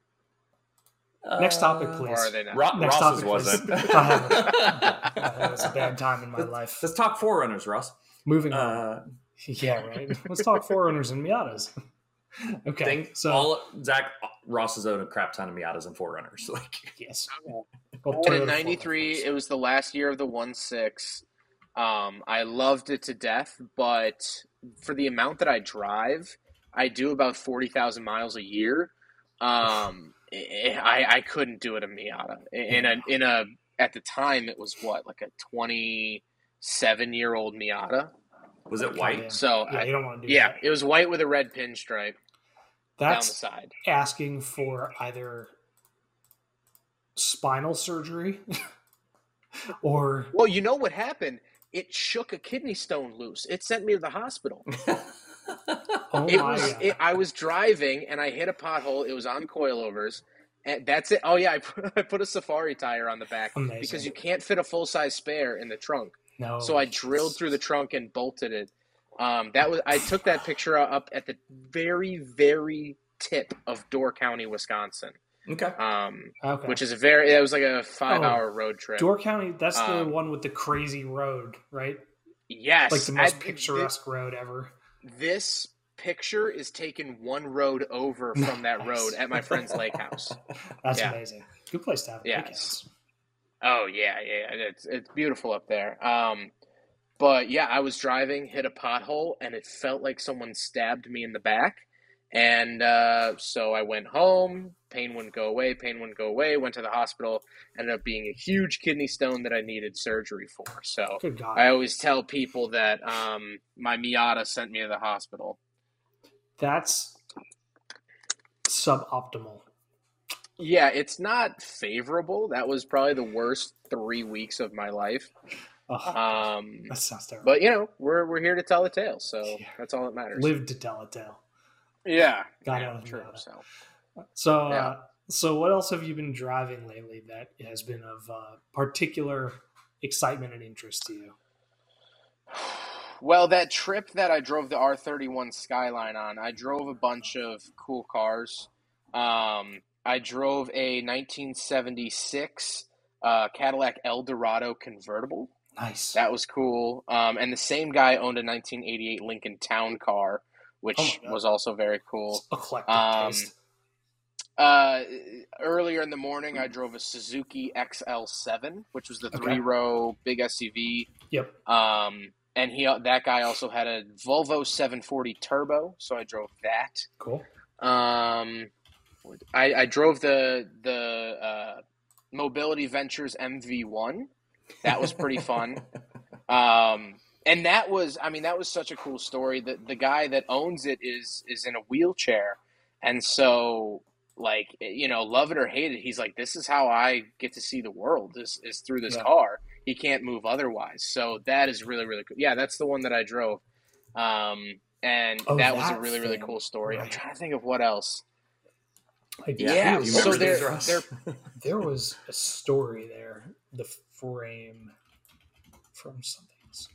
Next topic, Uh, please. Or are they not? Ro- Next Ross's topic, wasn't. please. I haven't. That was a bad time in my Let's- life. Let's talk Forerunners, Ross. Moving on. Uh, Yeah, right. Let's talk Forerunners and Miatas. Okay. think so, all Zach Ross has owned a crap ton of Miatas and Forerunners. Like, yes. I Well, had Toyota a ninety-three. Forerunners. It was the last year of the one six. Um, I loved it to death, but for the amount that I drive, I do about forty thousand miles a year. Um, I, I couldn't do it in Miata. In a, in a, at the time, it was what, like a twenty-seven year old Miata. was it Yeah. white? So Yeah, I, you don't want to do yeah, that. it was white with a red pinstripe down the That's side. asking for either spinal surgery or Well, you know what happened? It shook a kidney stone loose. It sent me to the hospital. oh It my was. god. It, I was driving and I hit a pothole. It was on coilovers, and that's it. Oh yeah, I put, I put a safari tire on the back Amazing. because you can't fit a full size spare in the trunk. no. So I drilled through the trunk and bolted it. Um, that was. I took that picture up at the very, very tip of Door County, Wisconsin. Okay. Um, Okay. which is a very. It was like a five Oh, hour road trip. Door County, that's the Um, one with the crazy road, right? yes, Like the most I- picturesque road ever. This picture is taken one road over from that Nice. road at my friend's lake house. That's Yeah. amazing. Good place to have a Yes. lake house. Oh yeah, yeah, it's it's beautiful up there. Um, but yeah, I was driving, hit a pothole, and it felt like someone stabbed me in the back. And uh, so I went home. Pain wouldn't go away. Pain wouldn't go away. Went to the hospital. Ended up being a huge kidney stone that I needed surgery for. So Good God. I always tell people that um, my Miata sent me to the hospital. That's suboptimal. Yeah, it's not favorable. That was probably the worst three weeks of my life. Ugh, Um, that sounds terrible. but you know, we're we're here to tell the tale, so Yeah. that's all that matters. Live to tell a tale. Yeah, Got yeah, it. true. Got it. So So, Yeah. uh, so what else have you been driving lately that has been of uh, particular excitement and interest to you? Well, that trip that I drove the R thirty-one Skyline on, I drove a bunch of cool cars. Um, I drove a nineteen seventy-six uh, Cadillac Eldorado convertible. Nice. That was cool. Um, and the same guy owned a nineteen eighty-eight Lincoln Town Car, which Oh was also very cool. Eclectic Um, taste. Uh, earlier in the morning, I drove a Suzuki X L seven, which was the Okay. three-row big S U V. Yep. Um, and he that guy also had a Volvo seven forty Turbo, so I drove that. Cool. Um, I, I drove the the uh, Mobility Ventures M V one. That was pretty fun. Um, and that was, I mean, that was such a cool story. The the guy that owns it is is in a wheelchair, and so like, you know, love it or hate it, he's like, this is how I get to see the world is is through this Yeah. car. He can't move otherwise. So that is really really cool. Yeah, that's the one that I drove. Um, and Oh, that was a that really really thing. cool story. I'm Right. trying to think of what else. I do Yeah, you so remember there- these, Russ? there- there was a story there. The frame from something else.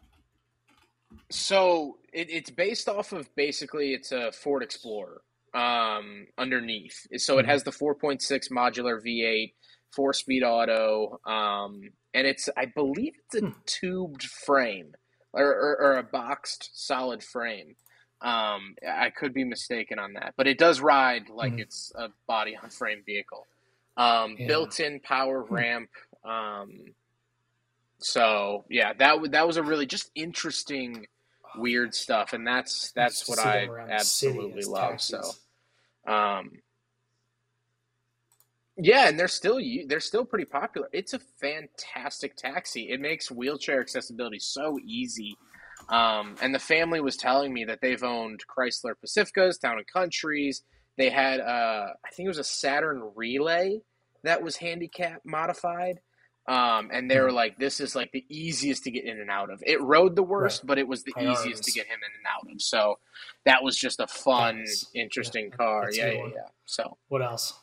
So it, it's based off of basically it's a Ford Explorer um, underneath. So it Mhm. has the four point six modular V eight, four-speed auto, um, and it's I believe it's a Hmm. tubed frame or, or, or a boxed solid frame. Um, I could be mistaken on that, but it does ride like Mhm. it's a body on frame vehicle. Um, Yeah. Built-in power Hmm. ramp. Um, so yeah, that w- that was a really just interesting, weird stuff, and that's that's Used to what see I them around the city absolutely as love. taxis. So, um, yeah, and they're still u- they're still pretty popular. It's a fantastic taxi. It makes wheelchair accessibility so easy. Um, and the family was telling me that they've owned Chrysler Pacificas, Town and Countries. They had, uh, I think it was a Saturn Relay that was handicap modified. Um, and they were Hmm. like, this is like the easiest to get in and out of. It rode the worst, Right. but it was the easiest to Priorities. get him in and out of. So that was just a fun, Nice. interesting Yeah, car. that's a Yeah, good yeah, one. yeah. So, What else?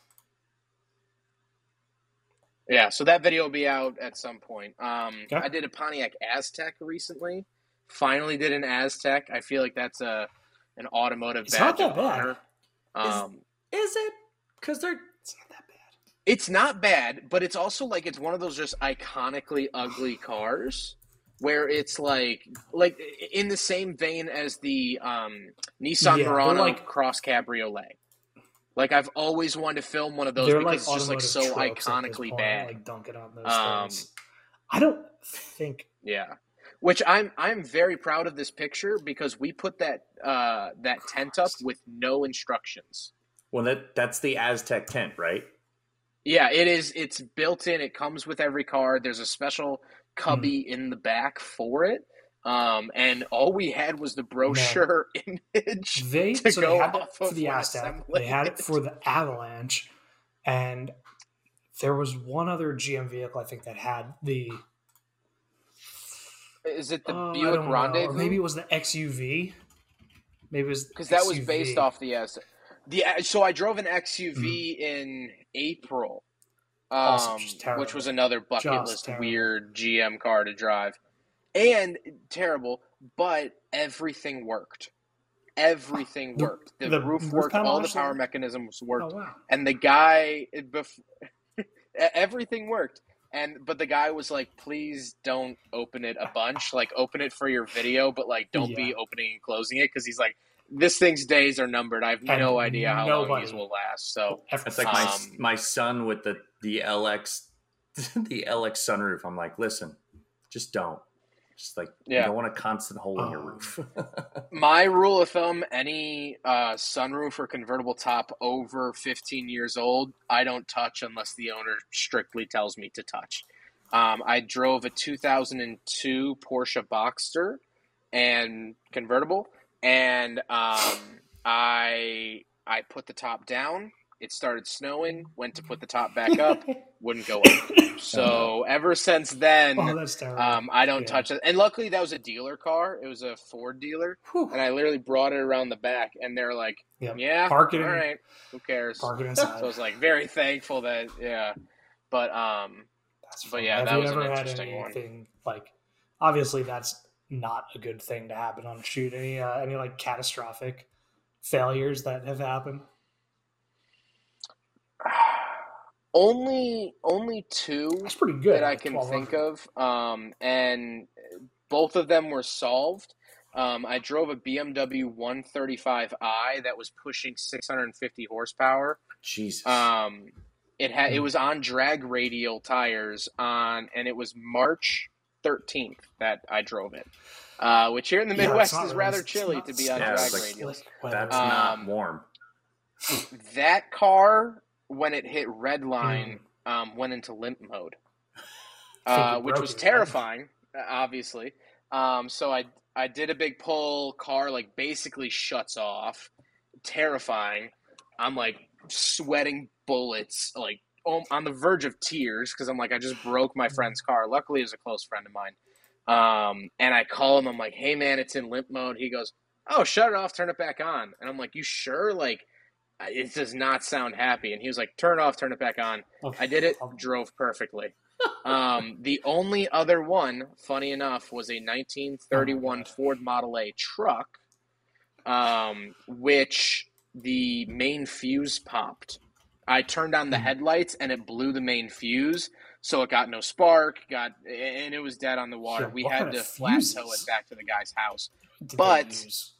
yeah, so that video will be out at some point. Um, Okay. I did a Pontiac Aztec recently. Finally did an Aztec. I feel like that's a an automotive It's not badge that of bad. honor. Um, Is it? Because they're It's not that bad. it's not bad, but it's also like it's one of those just iconically ugly cars where it's like like in the same vein as the um, Nissan Yeah, they're Murano like- Cross Cabriolet. Like I've always wanted to film one of those They're because like it's just like automotive so tropes at this iconically point, bad. like dunking on those Um, things. I don't think. Yeah, which I'm I'm very proud of this picture because we put that uh, that tent up with no instructions. well, that that's the Aztec tent, right? Yeah, it is. It's built in. It comes with every car. There's a special cubby Hmm. in the back for it. Um, and all we had was the brochure image. They to so go they had it off for of the when Aztec. assembling They had it it. for the Avalanche, and there was one other G M vehicle I think that had the Is it the uh, I Buick don't know, or Rendezvous? maybe it was the X U V. Maybe it was Because that was X U V. based off the S. The so I drove an X U V Mm-hmm. in April, Also um, just terrible. which was another bucket Just list terrible. weird G M car to drive, and terrible. But everything worked. Everything The- worked. The, the roof roof worked. panel All the actually power worked? mechanisms Oh worked. wow! And the guy, bef- everything worked. And but the guy was like, "Please don't open it a bunch. Like, open it for your video, but like, don't be Yeah. opening and closing it because he's like, this thing's days are numbered. I have And no idea how long nobody- these will last. So Every- That's like my Um, my son with the the L X the L X sunroof. I'm like, listen, just don't. Just like you Yeah. don't want a constant hole in your Um, roof. my rule of thumb: any uh, sunroof or convertible top over fifteen years old, I don't touch unless the owner strictly tells me to touch. Um, I drove a two thousand two Porsche Boxster and convertible, and um, I I put the top down. It started snowing. Went to put the top back up. Wouldn't go up. So ever since then, oh, that's terrible. um, I don't Yeah. touch it. And luckily, that was a dealer car. It was a Ford dealer, Whew. and I literally brought it around the back, and they're like, Yep. "Yeah, Park it all in- right, who cares?" Park it So inside. I was like very thankful that yeah, but um, That's but fun. yeah, Have that you was an ever had interesting one. anything like? Obviously, that's not a good thing to happen on a shoot? Any uh, any like catastrophic failures that have happened? Only only two That's pretty good that I like can twelve think hundred. of, um, and both of them were solved. Um, I drove a B M W one thirty-five i that was pushing six hundred fifty horsepower. Jesus. Um, it had it Hmm. was on drag radial tires on, and it was March thirteenth that I drove it, uh, which here in the Yeah, it's Midwest not is really- rather it's chilly not to be on Yeah, drag it's like radials. slick weather. That's Um, not warm. That car, when it hit red line, Hmm. um, went into limp mode, I think you uh, which broke was it, right? terrifying, uh, obviously. Um, so I I did a big pull, car like basically shuts off, terrifying. I'm like sweating bullets, like oh, on the verge of tears because I'm like I just broke my friend's car. Luckily, it was a close friend of mine. Um, and I call him. I'm like, hey man, it's in limp mode. He goes, oh, shut it off, turn it back on. And I'm like, you sure? Like, it does not sound happy. And he was like, turn it off, turn it back on. Oh, I did it, drove perfectly. Um, the only other one, funny enough, was a nineteen thirty-one God. Ford Model A truck, um, which the main fuse popped. I turned on the Hmm. headlights and it blew the main fuse, so it got no spark, got and it was dead on the water. Yeah, we what had kind to of flat tow fuses it back to the guy's house. did they But use?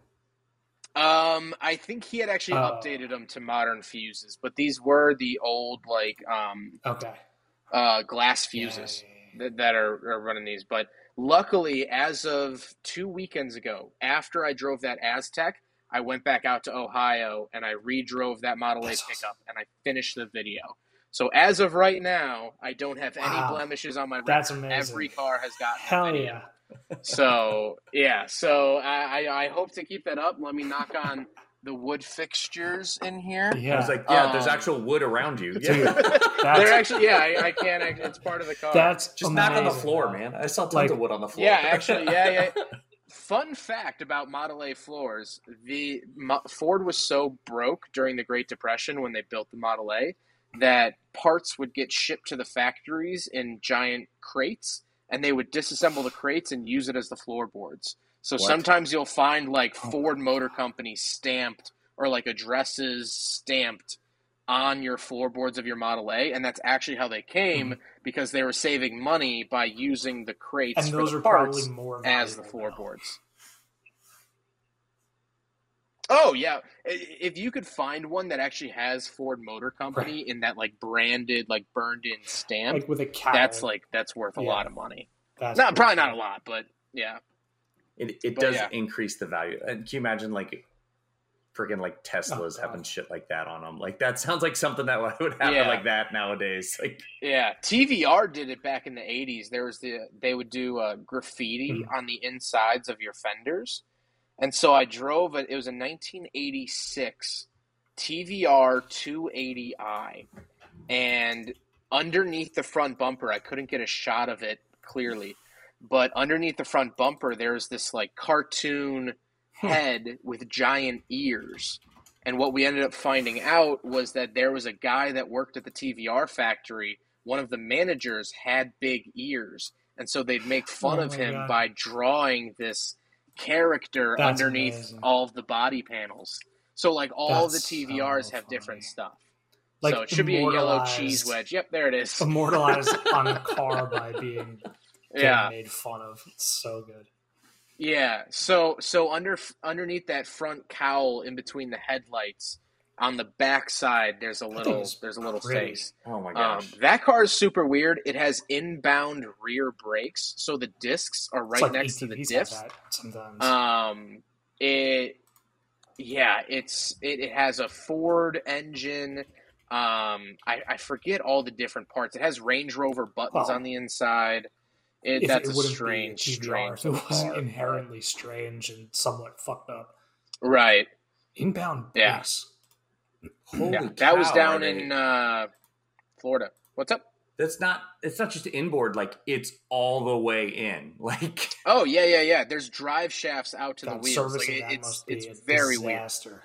um, I think he had actually Oh. updated them to modern fuses, but these were the old like um Okay. uh glass Yeah, fuses yeah, yeah, yeah. that, that are, are running these. But luckily, as of two weekends ago, after I drove that Aztec, I went back out to Ohio and I redrove that Model That's A awesome. pickup and I finished the video. So as of right now, I don't have any Wow. blemishes on my record. That's amazing. Every car has gotten a Hell video. yeah. So yeah, so I, I I hope to keep that up. Let me knock on the wood fixtures in here. Yeah. I was like, yeah, there's Um, actual wood around you. Dude, Yeah. that's, They're actually yeah, I, I can't. Actually, it's part of the car. that's Just knock on the amazing, floor, man. man. I saw tons Like- of wood on the floor. Yeah, actually, yeah, yeah. Fun fact about Model A floors: the Mo- Ford was so broke during the Great Depression when they built the Model A that parts would get shipped to the factories in giant crates, and they would disassemble the crates and use it as the floorboards. So What? sometimes you'll find like Oh. Ford Motor Company stamped or like addresses stamped on your floorboards of your Model A, and that's actually how they came Mhm. because they were saving money by using the crates And for those the are parts probably more as the valuable now. floorboards. Oh yeah, I- if you could find one that actually has Ford Motor Company in that like branded, like burned in stamp, Like with a cow. that's like that's worth a Yeah. lot of money. That's Not pretty probably not a cool. lot, but yeah. It it But does yeah. increase the value. And can you imagine like freaking like Teslas Oh, having God. shit like that on them? Like that sounds like something that would happen Yeah. like that nowadays. Like Yeah, T V R did it back in the eighties. There was the they would do uh, graffiti Mhm. on the insides of your fenders, and so I drove it. It was a nineteen eighty-six T V R two eighty i, and underneath the front bumper, I couldn't get a shot of it clearly, but underneath the front bumper, there's this like cartoon Hmm. head with giant ears. And what we ended up finding out was that there was a guy that worked at the T V R factory. One of the managers had big ears. And so they'd make fun Oh of my him God. by drawing this character That's underneath amazing. all of the body panels. So, like, all That's the T V Rs so have different funny. stuff. Like so it should be a yellow immortalized- cheese wedge. Yep, there it is. Immortalized on a car by being getting Yeah. made fun of. It's so good. Yeah, so so under underneath that front cowl, in between the headlights, on the back side, there's a That little thing is there's a little pretty. face. oh my Um, gosh. that car is super weird. It has inbound rear brakes, so the discs are It's right like next to the A T Vs have diff. that sometimes. Um, it yeah, it's it, it has a Ford engine. Um, I, I forget all the different parts. It has Range Rover buttons Well, on the inside. It, if that's it a wouldn't strange, be a T V R, strange if it wasn't car. inherently strange and somewhat fucked up. Right. Inbound Yeah. brakes. Holy Yeah, that was cow, down are they- in uh, Florida. What's up? That's not. It's not just inboard. Like it's all the way in. Like Oh yeah, yeah, yeah. There's drive shafts out to the God, wheels. servicing Like, it- that it's must be it's a very weird. disaster.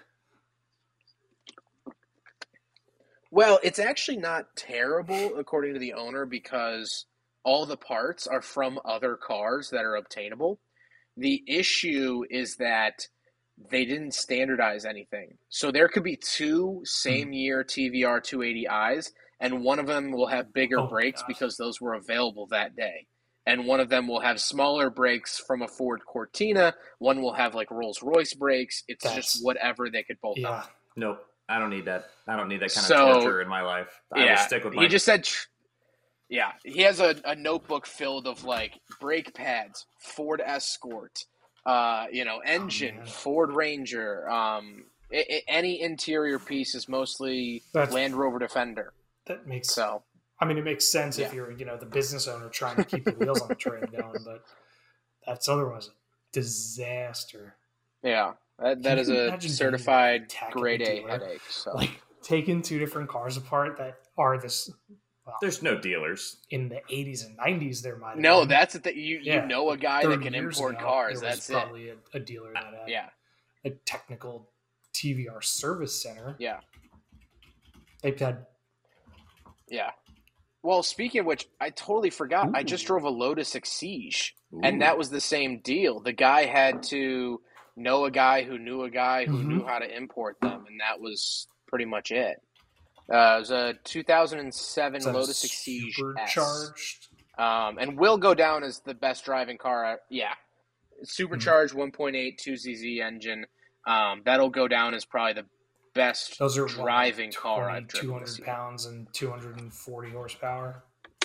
Well, it's actually not terrible according to the owner because all the parts are from other cars that are obtainable. The issue is that they didn't standardize anything. So there could be two same year T V R two eighty I's, and one of them will have bigger Oh my brakes gosh. because those were available that day. And one of them will have smaller brakes from a Ford Cortina. One will have like Rolls-Royce brakes. It's That's- just whatever they could bolt Yeah. on. Nope. I don't need that. I don't need that kind So- of torture in my life. I Yeah, will stick with my. he just said, tr- yeah, he has a, a notebook filled of like brake pads, Ford Escort, uh, you know, engine, man. Ford Ranger. Um, I- I- any interior piece is mostly That's- Land Rover Defender. That makes So I mean, it makes sense if Yeah. you're, you know, the business owner trying to keep the wheels on the train going, but that's otherwise a disaster. yeah, that, Can that is you a imagine being certified tech at a grade A dealer? headache. So Like taking two different cars apart that are this. Well, There's no dealers. in the eighties and nineties, there might have no, been. that's the thing. You Yeah, you know a guy that thirty can years import ago, cars. there was That's it. probably a, a dealer that had Yeah, a technical T V R service center. yeah, They've had yeah. Well, speaking of which, I totally forgot. I just Ooh. drove a Lotus Exige. Ooh. And that was the same deal. The guy had to know a guy who knew a guy who Mhm. knew how to import them, and that was pretty much it. Uh, it was a two thousand seven is that a Lotus Exige S. supercharged. Um, and will go down as the best driving car. I- Yeah. Supercharged one point eight two Z Z engine. Um, that'll go down as probably the best Those are driving what, car twenty, I've driven this two hundred year. pounds and two hundred forty horsepower.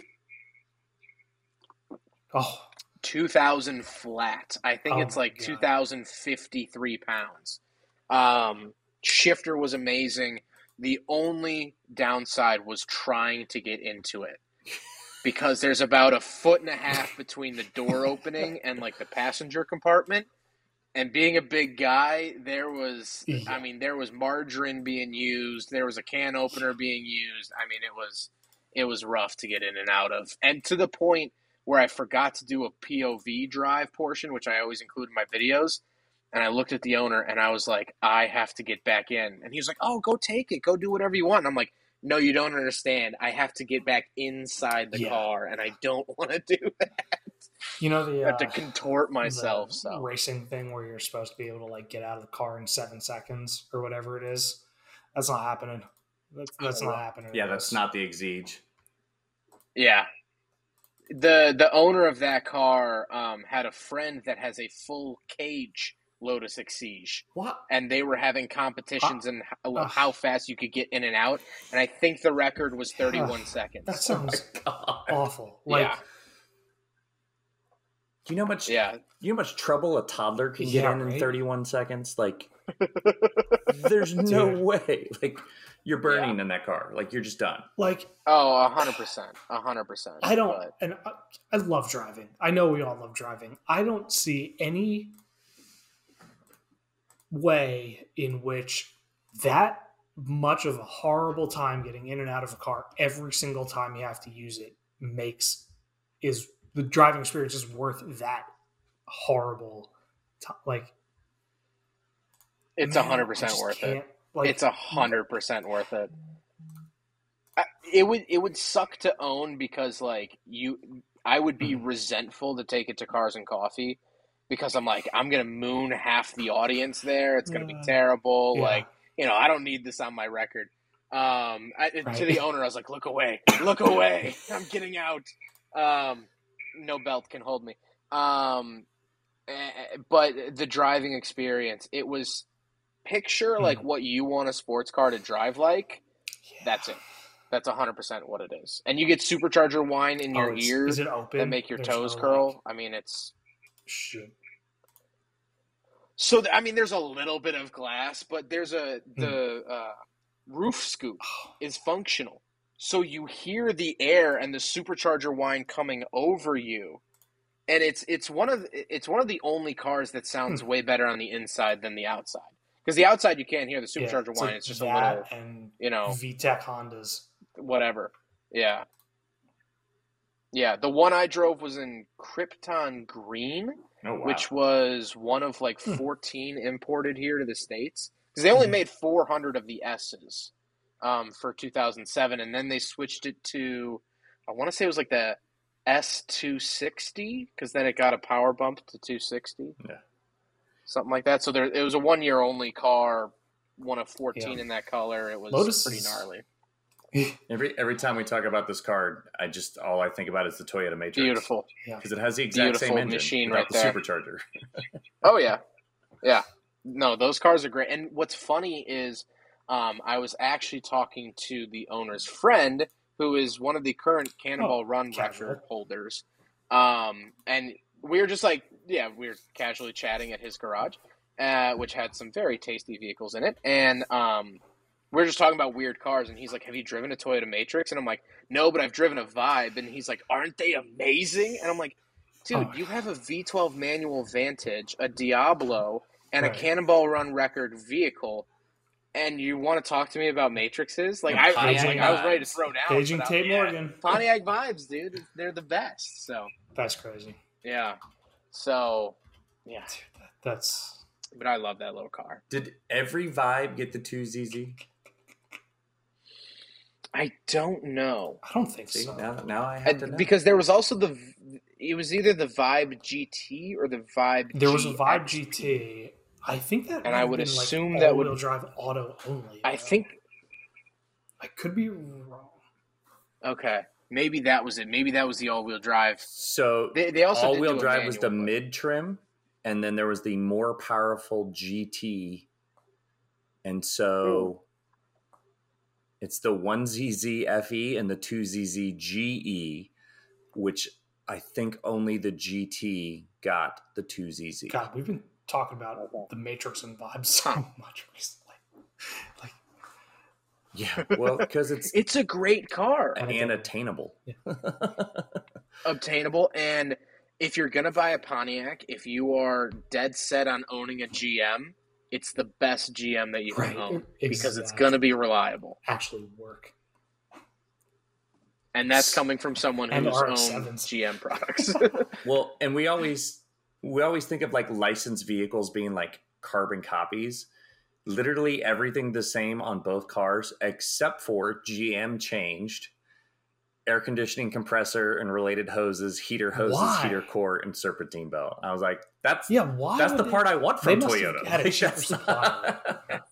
Oh, two thousand flat. I think Oh it's my like God. two thousand fifty-three pounds. Um, shifter was amazing. The only downside was trying to get into it because there's about a foot and a half between the door opening and like the passenger compartment. And being a big guy, there was, Yeah. I mean, there was margarine being used. There was a can opener being used. I mean, it was, it was rough to get in and out of. And to the point where I forgot to do a P O V drive portion, which I always include in my videos. And I looked at the owner and I was like, I have to get back in. And he was like, oh, go take it. Go do whatever you want. And I'm like, no, you don't understand. I have to get back inside the Yeah. car and I don't want to do that. you know the I have to uh, contort myself. the So racing thing where you're supposed to be able to like get out of the car in seven seconds or whatever it is. That's not happening. That's, that's not happening. Yeah, that's not the Exige. yeah. The the owner of that car um, had a friend that has a full cage Lotus Exige. What? And they were having competitions in how, Ugh. how fast you could get in and out. And I think the record was thirty-one Ugh. seconds. That sounds God. awful. Like, Yeah. Do you know how much? Yeah. You know how much trouble a toddler can get Yeah, in in right? thirty-one seconds? Like, there's no Dude. way. Like, you're burning in that car. Like, you're just done. like Oh, a hundred percent, a hundred percent. I don't, But and I, I love driving. I know we all love driving. I don't see any way in which that much of a horrible time getting in and out of a car every single time you have to use it makes is the driving experience is worth that horrible ti like it's a man, hundred I percent just worth it. can't- like It's a hundred percent worth it. I, it would it would suck to own because like you, I would be Mhm. resentful to take it to Cars and Coffee because I'm like I'm gonna moon half the audience there. It's gonna be Uh, terrible. yeah. Like you know I don't need this on my record. Um, I, Right. To the owner, I was like, look away, look away. I'm getting out. Um, no belt can hold me. Um, eh, but the driving experience, it was picture like what you want a sports car to drive like. yeah. That's it. That's one hundred percent what it is. And you get supercharger wine in Oh, your it's- ear is it open? that make your There's toes no, curl. like, I mean, it's shit. so. th- I mean, there's a little bit of glass, but there's a Hmm. the uh, roof scoop is functional, so you hear the air and the supercharger wine coming over you, and it's it's one of it's one of the only cars that sounds Hmm. way better on the inside than the outside. Because the outside you can't hear the Yeah, supercharger it's wine. like It's just a that little, and you know, V TEC Hondas. whatever. Yeah. Yeah, the one I drove was in Krypton Green, Oh, wow. which was one of like Hmm. fourteen imported here to the States. Because they only Mhm. made four hundred of the S's um, for two thousand seven, and then they switched it to, I want to say it was like the S two sixty because then it got a power bump to two sixty. Yeah. Something like that. So there, it was a one year only car, one of fourteen Yeah. in that color. It was Lotus pretty is- gnarly. Every every time we talk about this card, I just all I think about is the Toyota Matrix. Beautiful. Because it has the exact same Beautiful engine machine without right the there. supercharger. Oh yeah, yeah. No, those cars are great. And what's funny is, um, I was actually talking to the owner's friend, who is one of the current Cannonball Oh, Run casual. record holders. Um, and we were just like, yeah, we were casually chatting at his garage, uh, which had some very tasty vehicles in it, and um. We We're just talking about weird cars, and he's like, have you driven a Toyota Matrix? And I'm like, no, but I've driven a Vibe. And he's like, aren't they amazing? And I'm like, dude, Oh. you have a V twelve manual Vantage, a Diablo, and Right. a Cannonball Run record vehicle, and you want to talk to me about Matrixes? Like, And I, I, was, Pontiac like I was ready to vibes. throw down. Paging but I- Tate yeah. Morgan. Pontiac Vibes, dude. They're the best. So, That's crazy. yeah. So, yeah. Dude, that- that's But I love that little car. Did every Vibe get the two Z Z? I don't know. I don't think See, so. now, now I have to Uh, know. because there was also the, it was either the Vibe G T or the Vibe. There was a G Vibe X. G T. I think that. And might I have would been, assume like, that would- all-wheel drive auto only. I though. think. I could be wrong. Okay, maybe that was it. Maybe that was the all-wheel drive. So They, they also did all-wheel do a drive was the manual, but- mid trim, and then there was the more powerful G T, and so it's the one Z Z F E and the two Z Z G E, which I think only the G T got the two Z Z. God, we've been talking about the Matrix and Vibes so much recently. Like, Yeah, well, because it's It's a great car, and attainable. obtainable, and if you're gonna buy a Pontiac, if you are dead set on owning a G M, it's the best G M that you can Right, own exactly. because it's gonna be reliable. actually work. And that's coming from someone And who's R owned X sevens. G M products. Well, and we always we always think of like licensed vehicles being like carbon copies. Literally everything the same on both cars, except for G M changed air conditioning compressor and related hoses, heater hoses, Why? heater core, and serpentine belt. I was like, that's Yeah, why? that's the would part they- I want they from must have Toyota. had a Like, cheaper that's supplier. not-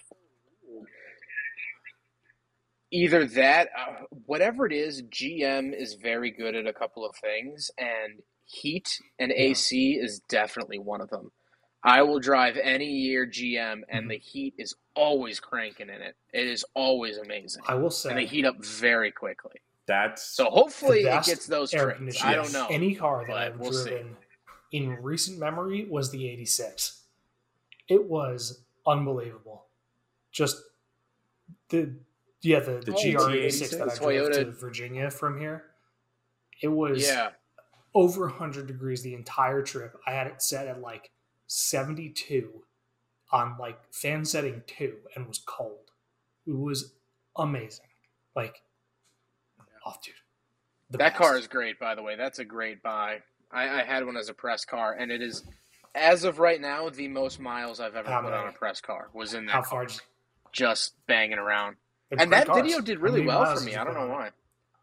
Either that, uh, whatever it is, G M is very good at a couple of things, and heat and Yeah. A C is definitely one of them. I will drive any year G M, and Mhm. the heat is always cranking in it. It is always amazing, I will and they say, heat up very quickly. That's So hopefully the it best gets those air traits. conditioning I don't know. any car that but I've we'll see. driven in recent memory was the eighty-six. It was unbelievable. Just the yeah the, the Oh, G R eighty-six that I the drove to Toyota- Virginia from here. It was Yeah, over one hundred degrees the entire trip. I had it set at like seventy-two on like fan setting two and was cold. It was amazing. Like, oh, dude. the that best. car is great, by the way. That's a great buy. I, I had one as a press car, and it is, as of right now, the most miles I've ever How put on many? a press car was in that How car, far? Did, just banging around. they're And great that cars. video did How really many well miles for did me. you I don't put know on why.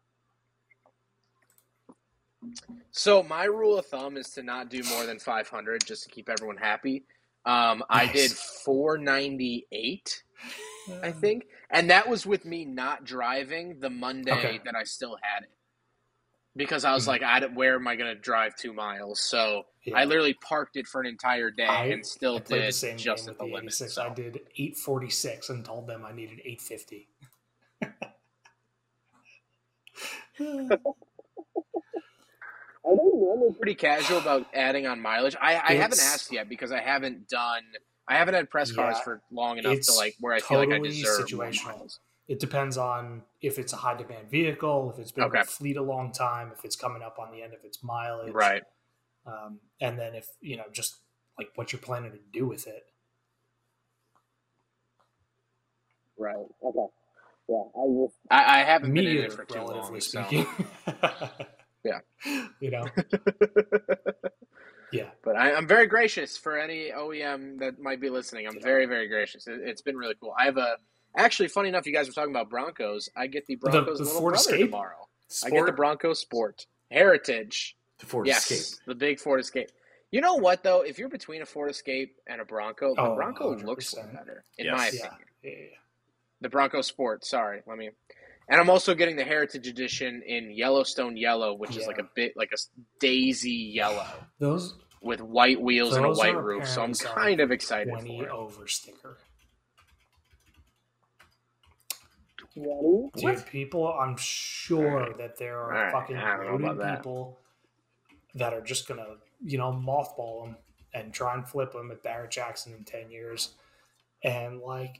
So my rule of thumb is to not do more than five hundred, just to keep everyone happy. Um, I Nice. did four ninety-eight, it? I think, and that was with me not driving the Monday Okay. that I still had it, because I was Mhm. like, I don't- where am I going to drive two miles? So Yeah. I literally parked it for an entire day I- and still I played did the same just game at with the, the limit. eighty-six. So. I did eight forty-six and told them I needed eight fifty. I think I'm pretty casual about adding on mileage. I, I haven't It's- asked yet because I haven't done. I haven't had press cars Yeah, for long enough to it's like where I feel like I totally deserve more situational. miles. It depends on if it's a high demand vehicle, if it's been Okay. with fleet a long time, if it's coming up on the end of its mileage, Right. Um, and then if you know just like what you're planning to do with it. Right. Okay. Yeah. I just. I, I haven't been in Me it for too relatively long. So. speaking. Yeah. You know. Yeah. But I, I'm very gracious for any O E M that might be listening. I'm very, very gracious. It, it's been really cool. I have a. Actually, funny enough, you guys were talking about Broncos. I get the Broncos the little Ford brother Escape? tomorrow. I get the Sport, Bronco Sport. Heritage. The Ford yes, Escape. The big Ford Escape. You know what, though? If you're between a Ford Escape and a Bronco, the Oh, Bronco one hundred looks percent. better, in Yes. my Yeah. opinion. Yeah, yeah. The Bronco Sport, sorry. Let me. And I'm also getting the Heritage Edition in Yellowstone Yellow, which is Yeah. like a bit like a daisy yellow Those with white wheels and a those white are roof. So I'm apparently kind selling of excited twenty for it. over sticker. What? Dude, people, I'm sure Right. that there are Right. fucking I don't know loaded about that. people that are just gonna, you know, mothball them and try and flip them at Barrett Jackson in ten years, and like,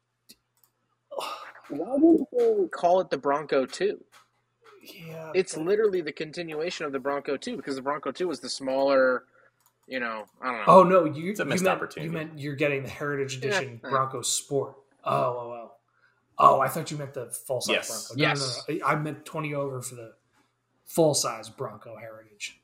Why would they call it the Bronco two? yeah, It's but- literally the continuation of the Bronco two because the Bronco two was the smaller, you know, I don't know. Oh no, you It's a you missed meant opportunity. you meant you're getting the Heritage Edition Yeah. Bronco Sport. Oh, oh, oh, oh! I thought you meant the full size Yes. Bronco. No, Yes. no, no, no. I meant twenty over for the full size Bronco Heritage.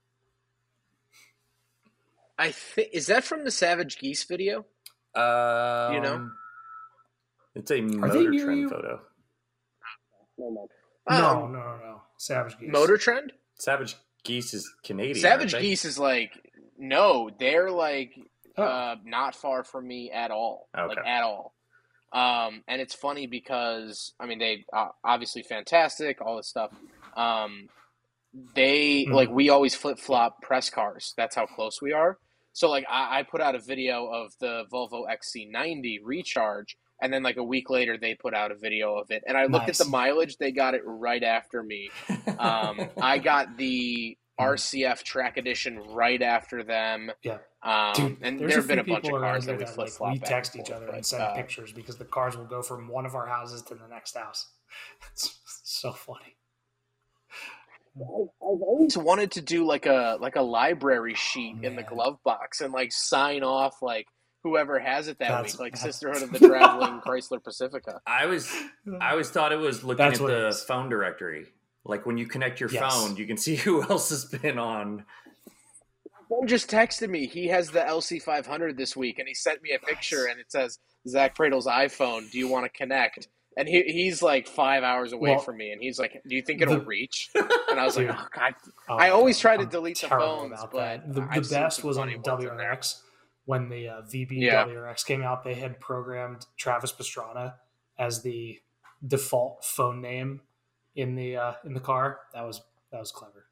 I think is that from the Savage Geese video? Um, You know? It's a they Motor near Trend you? photo. no, Um, no, no, no. Savage Geese. Motor Trend? Savage Geese is Canadian. Savage aren't they? Geese is like no, they're like Oh. uh, not far from me at all, like Okay. at all. Um, and it's funny because I mean they uh, obviously fantastic, all this stuff. Um, they Mhm. like we always flip flop press cars. That's how close we are. So like I, I put out a video of the Volvo X C ninety Recharge, and then like a week later they put out a video of it, and I looked Nice. at the mileage. They got it right after me. Um, I got the R C F Track Edition right after them. Yeah. Um, Dude, and there's there a have been few a bunch people of around cars here that we that flip like flop. we text each other but, and send uh, pictures because the cars will go from one of our houses to the next house. It's so funny. I've always wanted to do like a like a library sheet in the Man. glove box and like sign off like whoever has it that That's- week, like that's- Sisterhood of the Traveling Chrysler Pacifica. I was I always thought it was looking That's at what it the is. phone directory. Like when you connect your Yes. phone, you can see who else has been on. Phone just texted me. He has the L C five hundred this week, and he sent me a picture, Nice. and it says Zach Pradel's iPhone. Do you want to connect? And he he's like five hours away Well, from me, and he's like, "Do you think it'll the- reach?" And I was Dude. like, "Oh God." Oh, I always try to I'm delete the terrible phones, about but that. The, I've the seen best some was on funny the ones in W there. R X when the uh, V B Yeah. W R X came out. They had programmed Travis Pastrana as the default phone name in the uh, in the car. That was that was clever.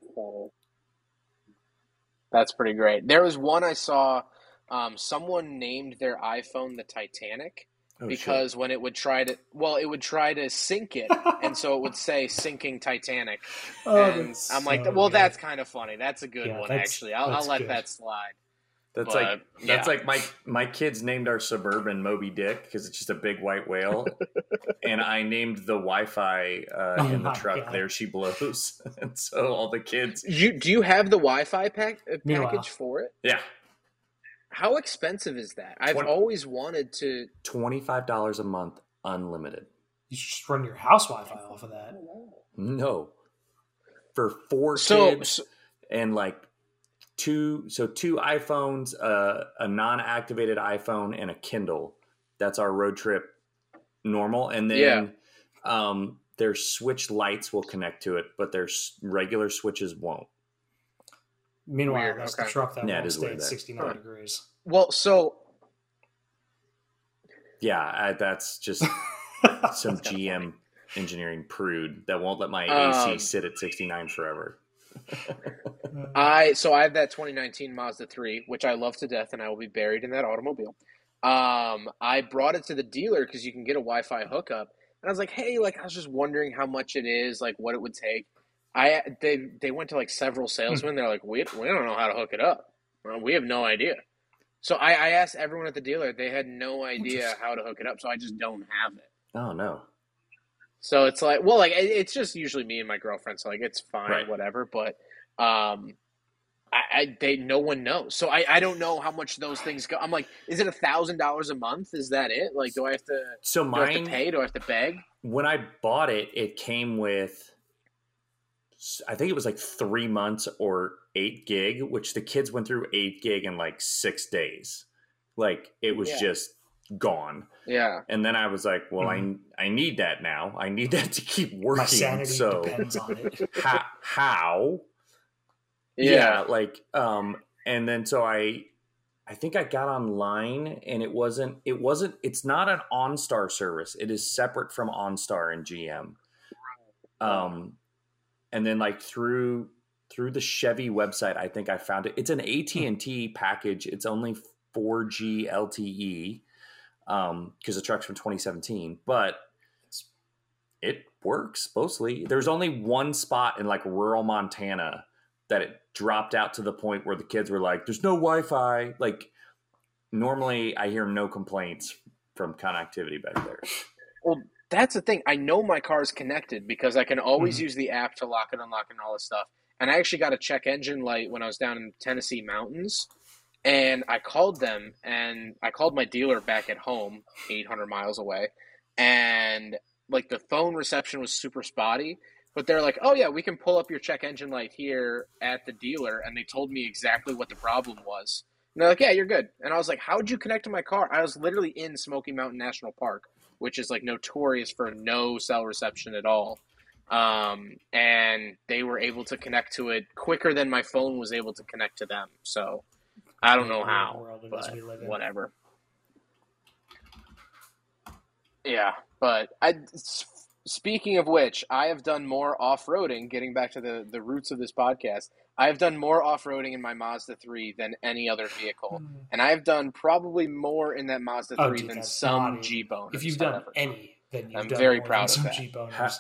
That's pretty great. There was one I saw. Um, someone named their iPhone the Titanic Oh, because when it would try to, well, it would try to sink it, and so it would say "sinking Titanic." Oh, and that's I'm like, so well, good. that's kind of funny. That's a good Yeah, one, that's- actually. I'll, I'll that's let good. that slide. That's But, like that's yeah. like my my kids named our Suburban Moby Dick because it's just a big white whale, and I named the Wi-Fi uh, Oh in the my truck. God. There she blows, and so all the kids, You do you have the Wi-Fi pack uh, Meanwhile. package for it? yeah, How expensive is that? I've Twenty- always wanted to. twenty five dollars a month, unlimited. You should just run your house Wi-Fi off of that. No, for four So, kids so and like two, so two iPhones, uh, a non-activated iPhone, and a Kindle. That's our road trip normal, and then um, their switch lights will connect to it, but their s- regular switches won't. Meanwhile, Weird, that's okay. the truck that Yeah, it won't is stay weird at that- sixty-nine Huh. degrees. well, so Yeah, I, that's just some G M engineering prude that won't let my A C Um, sit at sixty-nine forever. I so I have that twenty nineteen Mazda three, which I love to death, and I will be buried in that automobile. Um, I brought it to the dealer because you can get a Wi-Fi hookup, and I was like, "Hey, like I was just wondering how much it is, like what it would take." I they they went to like several salesmen. They're like, "We we don't know how to hook it up. Well, we have no idea." So I, I asked everyone at the dealer; they had no idea Interesting. how to hook it up. So I just don't have it. Oh no. So it's like, well, like it- it's just usually me and my girlfriend. So like it's fine, Right. whatever. But um, I, I they no one knows. So I, I don't know how much those things go. I'm like, is it a thousand dollars a month? Is that it? Like, do I have to So do I have to mine, pay? Do I have to beg? when I bought it, it came with, I think it was like three months or eight gig, which the kids went through eight gig in like six days. Like it was Yeah. just gone. Yeah. And then I was like, well, mm-hmm. I I need that now. I need that to keep working. My sanity so depends on it. how? how? Yeah. yeah, like um, and then so I. I think I got online and it wasn't, it wasn't, it's not an OnStar service. It is separate from OnStar and G M. Um, and then like through, through the Chevy website, I think I found it. It's an A T and T package. It's only four G L T E um, because the truck's from twenty seventeen, but it works mostly. There's only one spot in like rural Montana that it dropped out to the point where the kids were like, there's no Wi-Fi. Like normally I hear no complaints from connectivity back there. Well, that's the thing. I know my car is connected because I can always mm-hmm. use the app to lock it, unlock, and all this stuff. And I actually got a check engine light when I was down in Tennessee mountains. And I called them and I called my dealer back at home, eight hundred miles away. And like the phone reception was super spotty. But they're like, oh, yeah, we can pull up your check engine light here at the dealer. And they told me exactly what the problem was. And they're like, yeah, you're good. And I was like, how'd you connect to my car? I was literally in Smoky Mountain National Park, which is like notorious for no cell reception at all. Um, and they were able to connect to it quicker than my phone was able to connect to them. So I don't know how, but whatever. Yeah, but I... Speaking of which, I have done more off-roading, getting back to the, the roots of this podcast, I have done more off-roading in my Mazda three than any other vehicle. Mm. And I have done probably more in that Mazda three oh, dude, than some G-boners. If you've done ever. any, then you've I'm done very more proud than of some that. G-boners.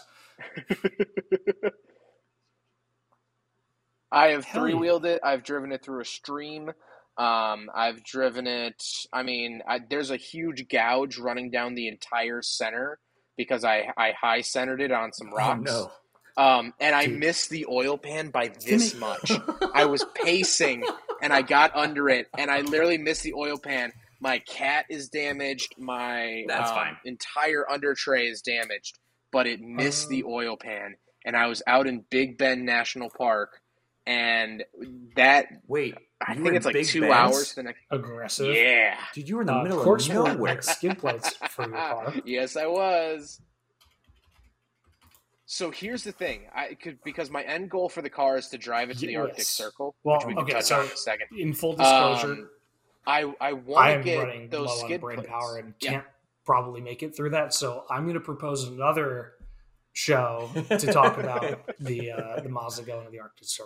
I have three-wheeled it. I've driven it through a stream. Um, I've driven it, I mean, I, there's a huge gouge running down the entire center because I, I high centered it on some rocks. Oh, no. Um, and I Dude. missed the oil pan by this much. I was pacing and I got under it and I literally missed the oil pan. My cat is damaged. My That's um, fine. entire under tray is damaged, but it missed uh, the oil pan. And I was out in Big Bend National Park and that, wait, I think it's like Big two Ben's? hours. The next, aggressive. Yeah. Dude, you were in the uh, middle of nowhere. Like skid plates for your car. Yes, I was. So here's the thing, I could because my end goal for the car is to drive it to the yes. Arctic Circle. Well, which we can okay, touch so on in a second. In full disclosure, um, I I want to get running those low skid on brain plates. power and yeah. can't probably make it through that. So I'm going to propose another show to talk about the uh, the Mazda going to the Arctic Circle.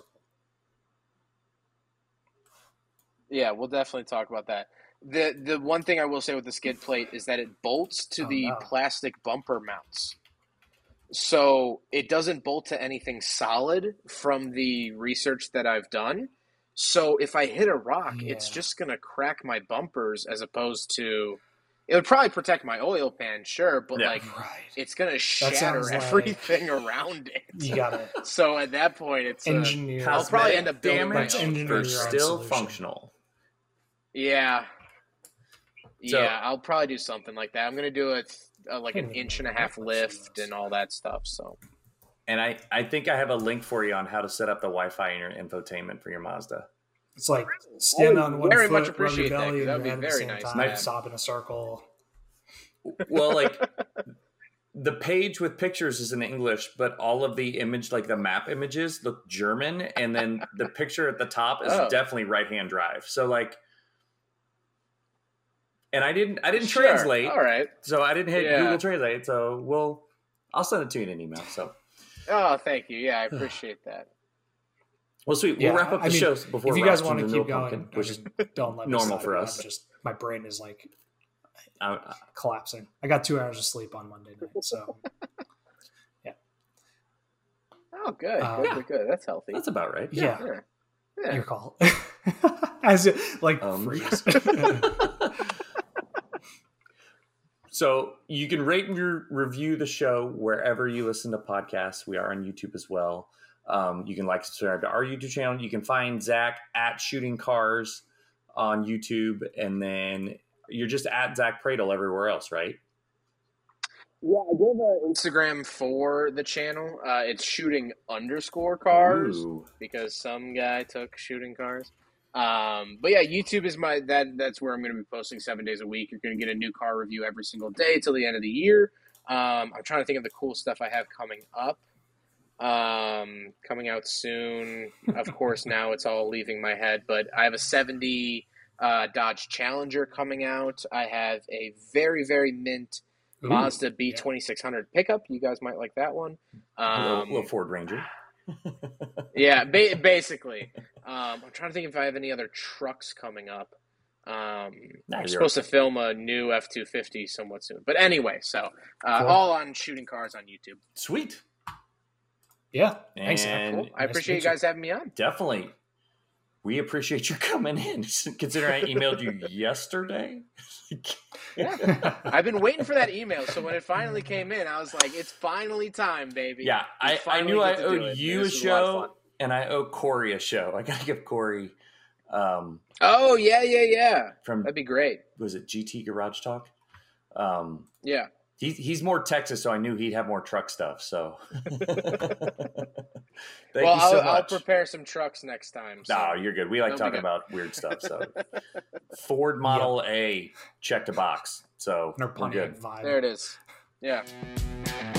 Yeah, we'll definitely talk about that. The the one thing I will say with the skid plate is that it bolts to oh, the no. plastic bumper mounts. So it doesn't bolt to anything solid from the research that I've done. So if I hit a rock, yeah. it's just going to crack my bumpers as opposed to – it would probably protect my oil pan, sure, but yeah. like right. it's going to shatter everything like around it. You got it. So at that point, it's engineer. A, I'll probably end up building damage, my own. but still functional. Yeah. So, yeah, I'll probably do something like that. I'm going to do it uh, like an inch and a half lift and all that stuff. So, and I, I think I have a link for you on how to set up the Wi-Fi in your infotainment for your Mazda. It's like stand oh, on one very foot, much appreciate rub your belly, that. That'd and be very nice. Time, nice. Stop in a circle. Well, like the page with pictures is in English, but all of the image, like the map images, look German, and then the picture at the top is oh. definitely right-hand drive. So like. And I didn't. I didn't sure. translate. All right. So I didn't hit yeah. Google Translate. So we'll. I'll send it to you in an email. So. Oh, thank you. Yeah, I appreciate that. Well, sweet. Yeah, we'll wrap up the I mean, show before. If you guys want to keep going, pumpkin, which is don't let me normal for us. I'm just my brain is like uh, collapsing. I got two hours of sleep on Monday night, so yeah. Oh, good. Uh, good, yeah. good, good. That's healthy. That's about right. Yeah. yeah. yeah. Your call. As it, like um, freeze. So you can rate and re- review the show wherever you listen to podcasts. We are on YouTube as well. Um, you can like subscribe to our YouTube channel. You can find Zach at Shooting Cars on YouTube, and then you're just at Zach Pradle everywhere else, right? Yeah, I gave an Instagram for the channel. Uh, it's Shooting underscore Cars Ooh. because some guy took Shooting Cars. Um, but yeah, YouTube is my that that's where I'm going to be posting seven days a week. You're going to get a new car review every single day till the end of the year. Um, I'm trying to think of the cool stuff I have coming up. Um, coming out soon. Of course, now it's all leaving my head, but I have a seventy uh, Dodge Challenger coming out. I have a very, very mint Ooh, Mazda B yeah. twenty-six hundred pickup. You guys might like that one. Um, a little, little Ford Ranger. yeah, ba- basically. Um, I'm trying to think if I have any other trucks coming up. Um, Nah, I'm you're supposed okay. to film a new F two fifty somewhat soon. But anyway, so uh, Cool. all on Shooting Cars on YouTube. Sweet. Yeah. Thanks, Zach. And Cool. I Nice appreciate you to meet you. guys having me on. definitely, we appreciate you coming in. Considering I emailed you yesterday. Yeah. I've been waiting for that email, so when it finally came in, I was like, it's finally time, baby. Yeah, We I, I finally knew I get to do owed it. you a This is lot of fun. show, and I owe Corey a show. I gotta give Corey um, Oh, yeah, yeah, yeah. from That'd be great. was it G T Garage Talk? Um, Yeah. he, he's more Texas, so I knew he'd have more truck stuff. So, thank well, you so I'll, I'll much. prepare some trucks next time. So. No, you're good. We like That'll be talking good. about weird stuff. So, Ford Model A checked a box. So Or we're Pontiac good. vibe. There it is. Yeah.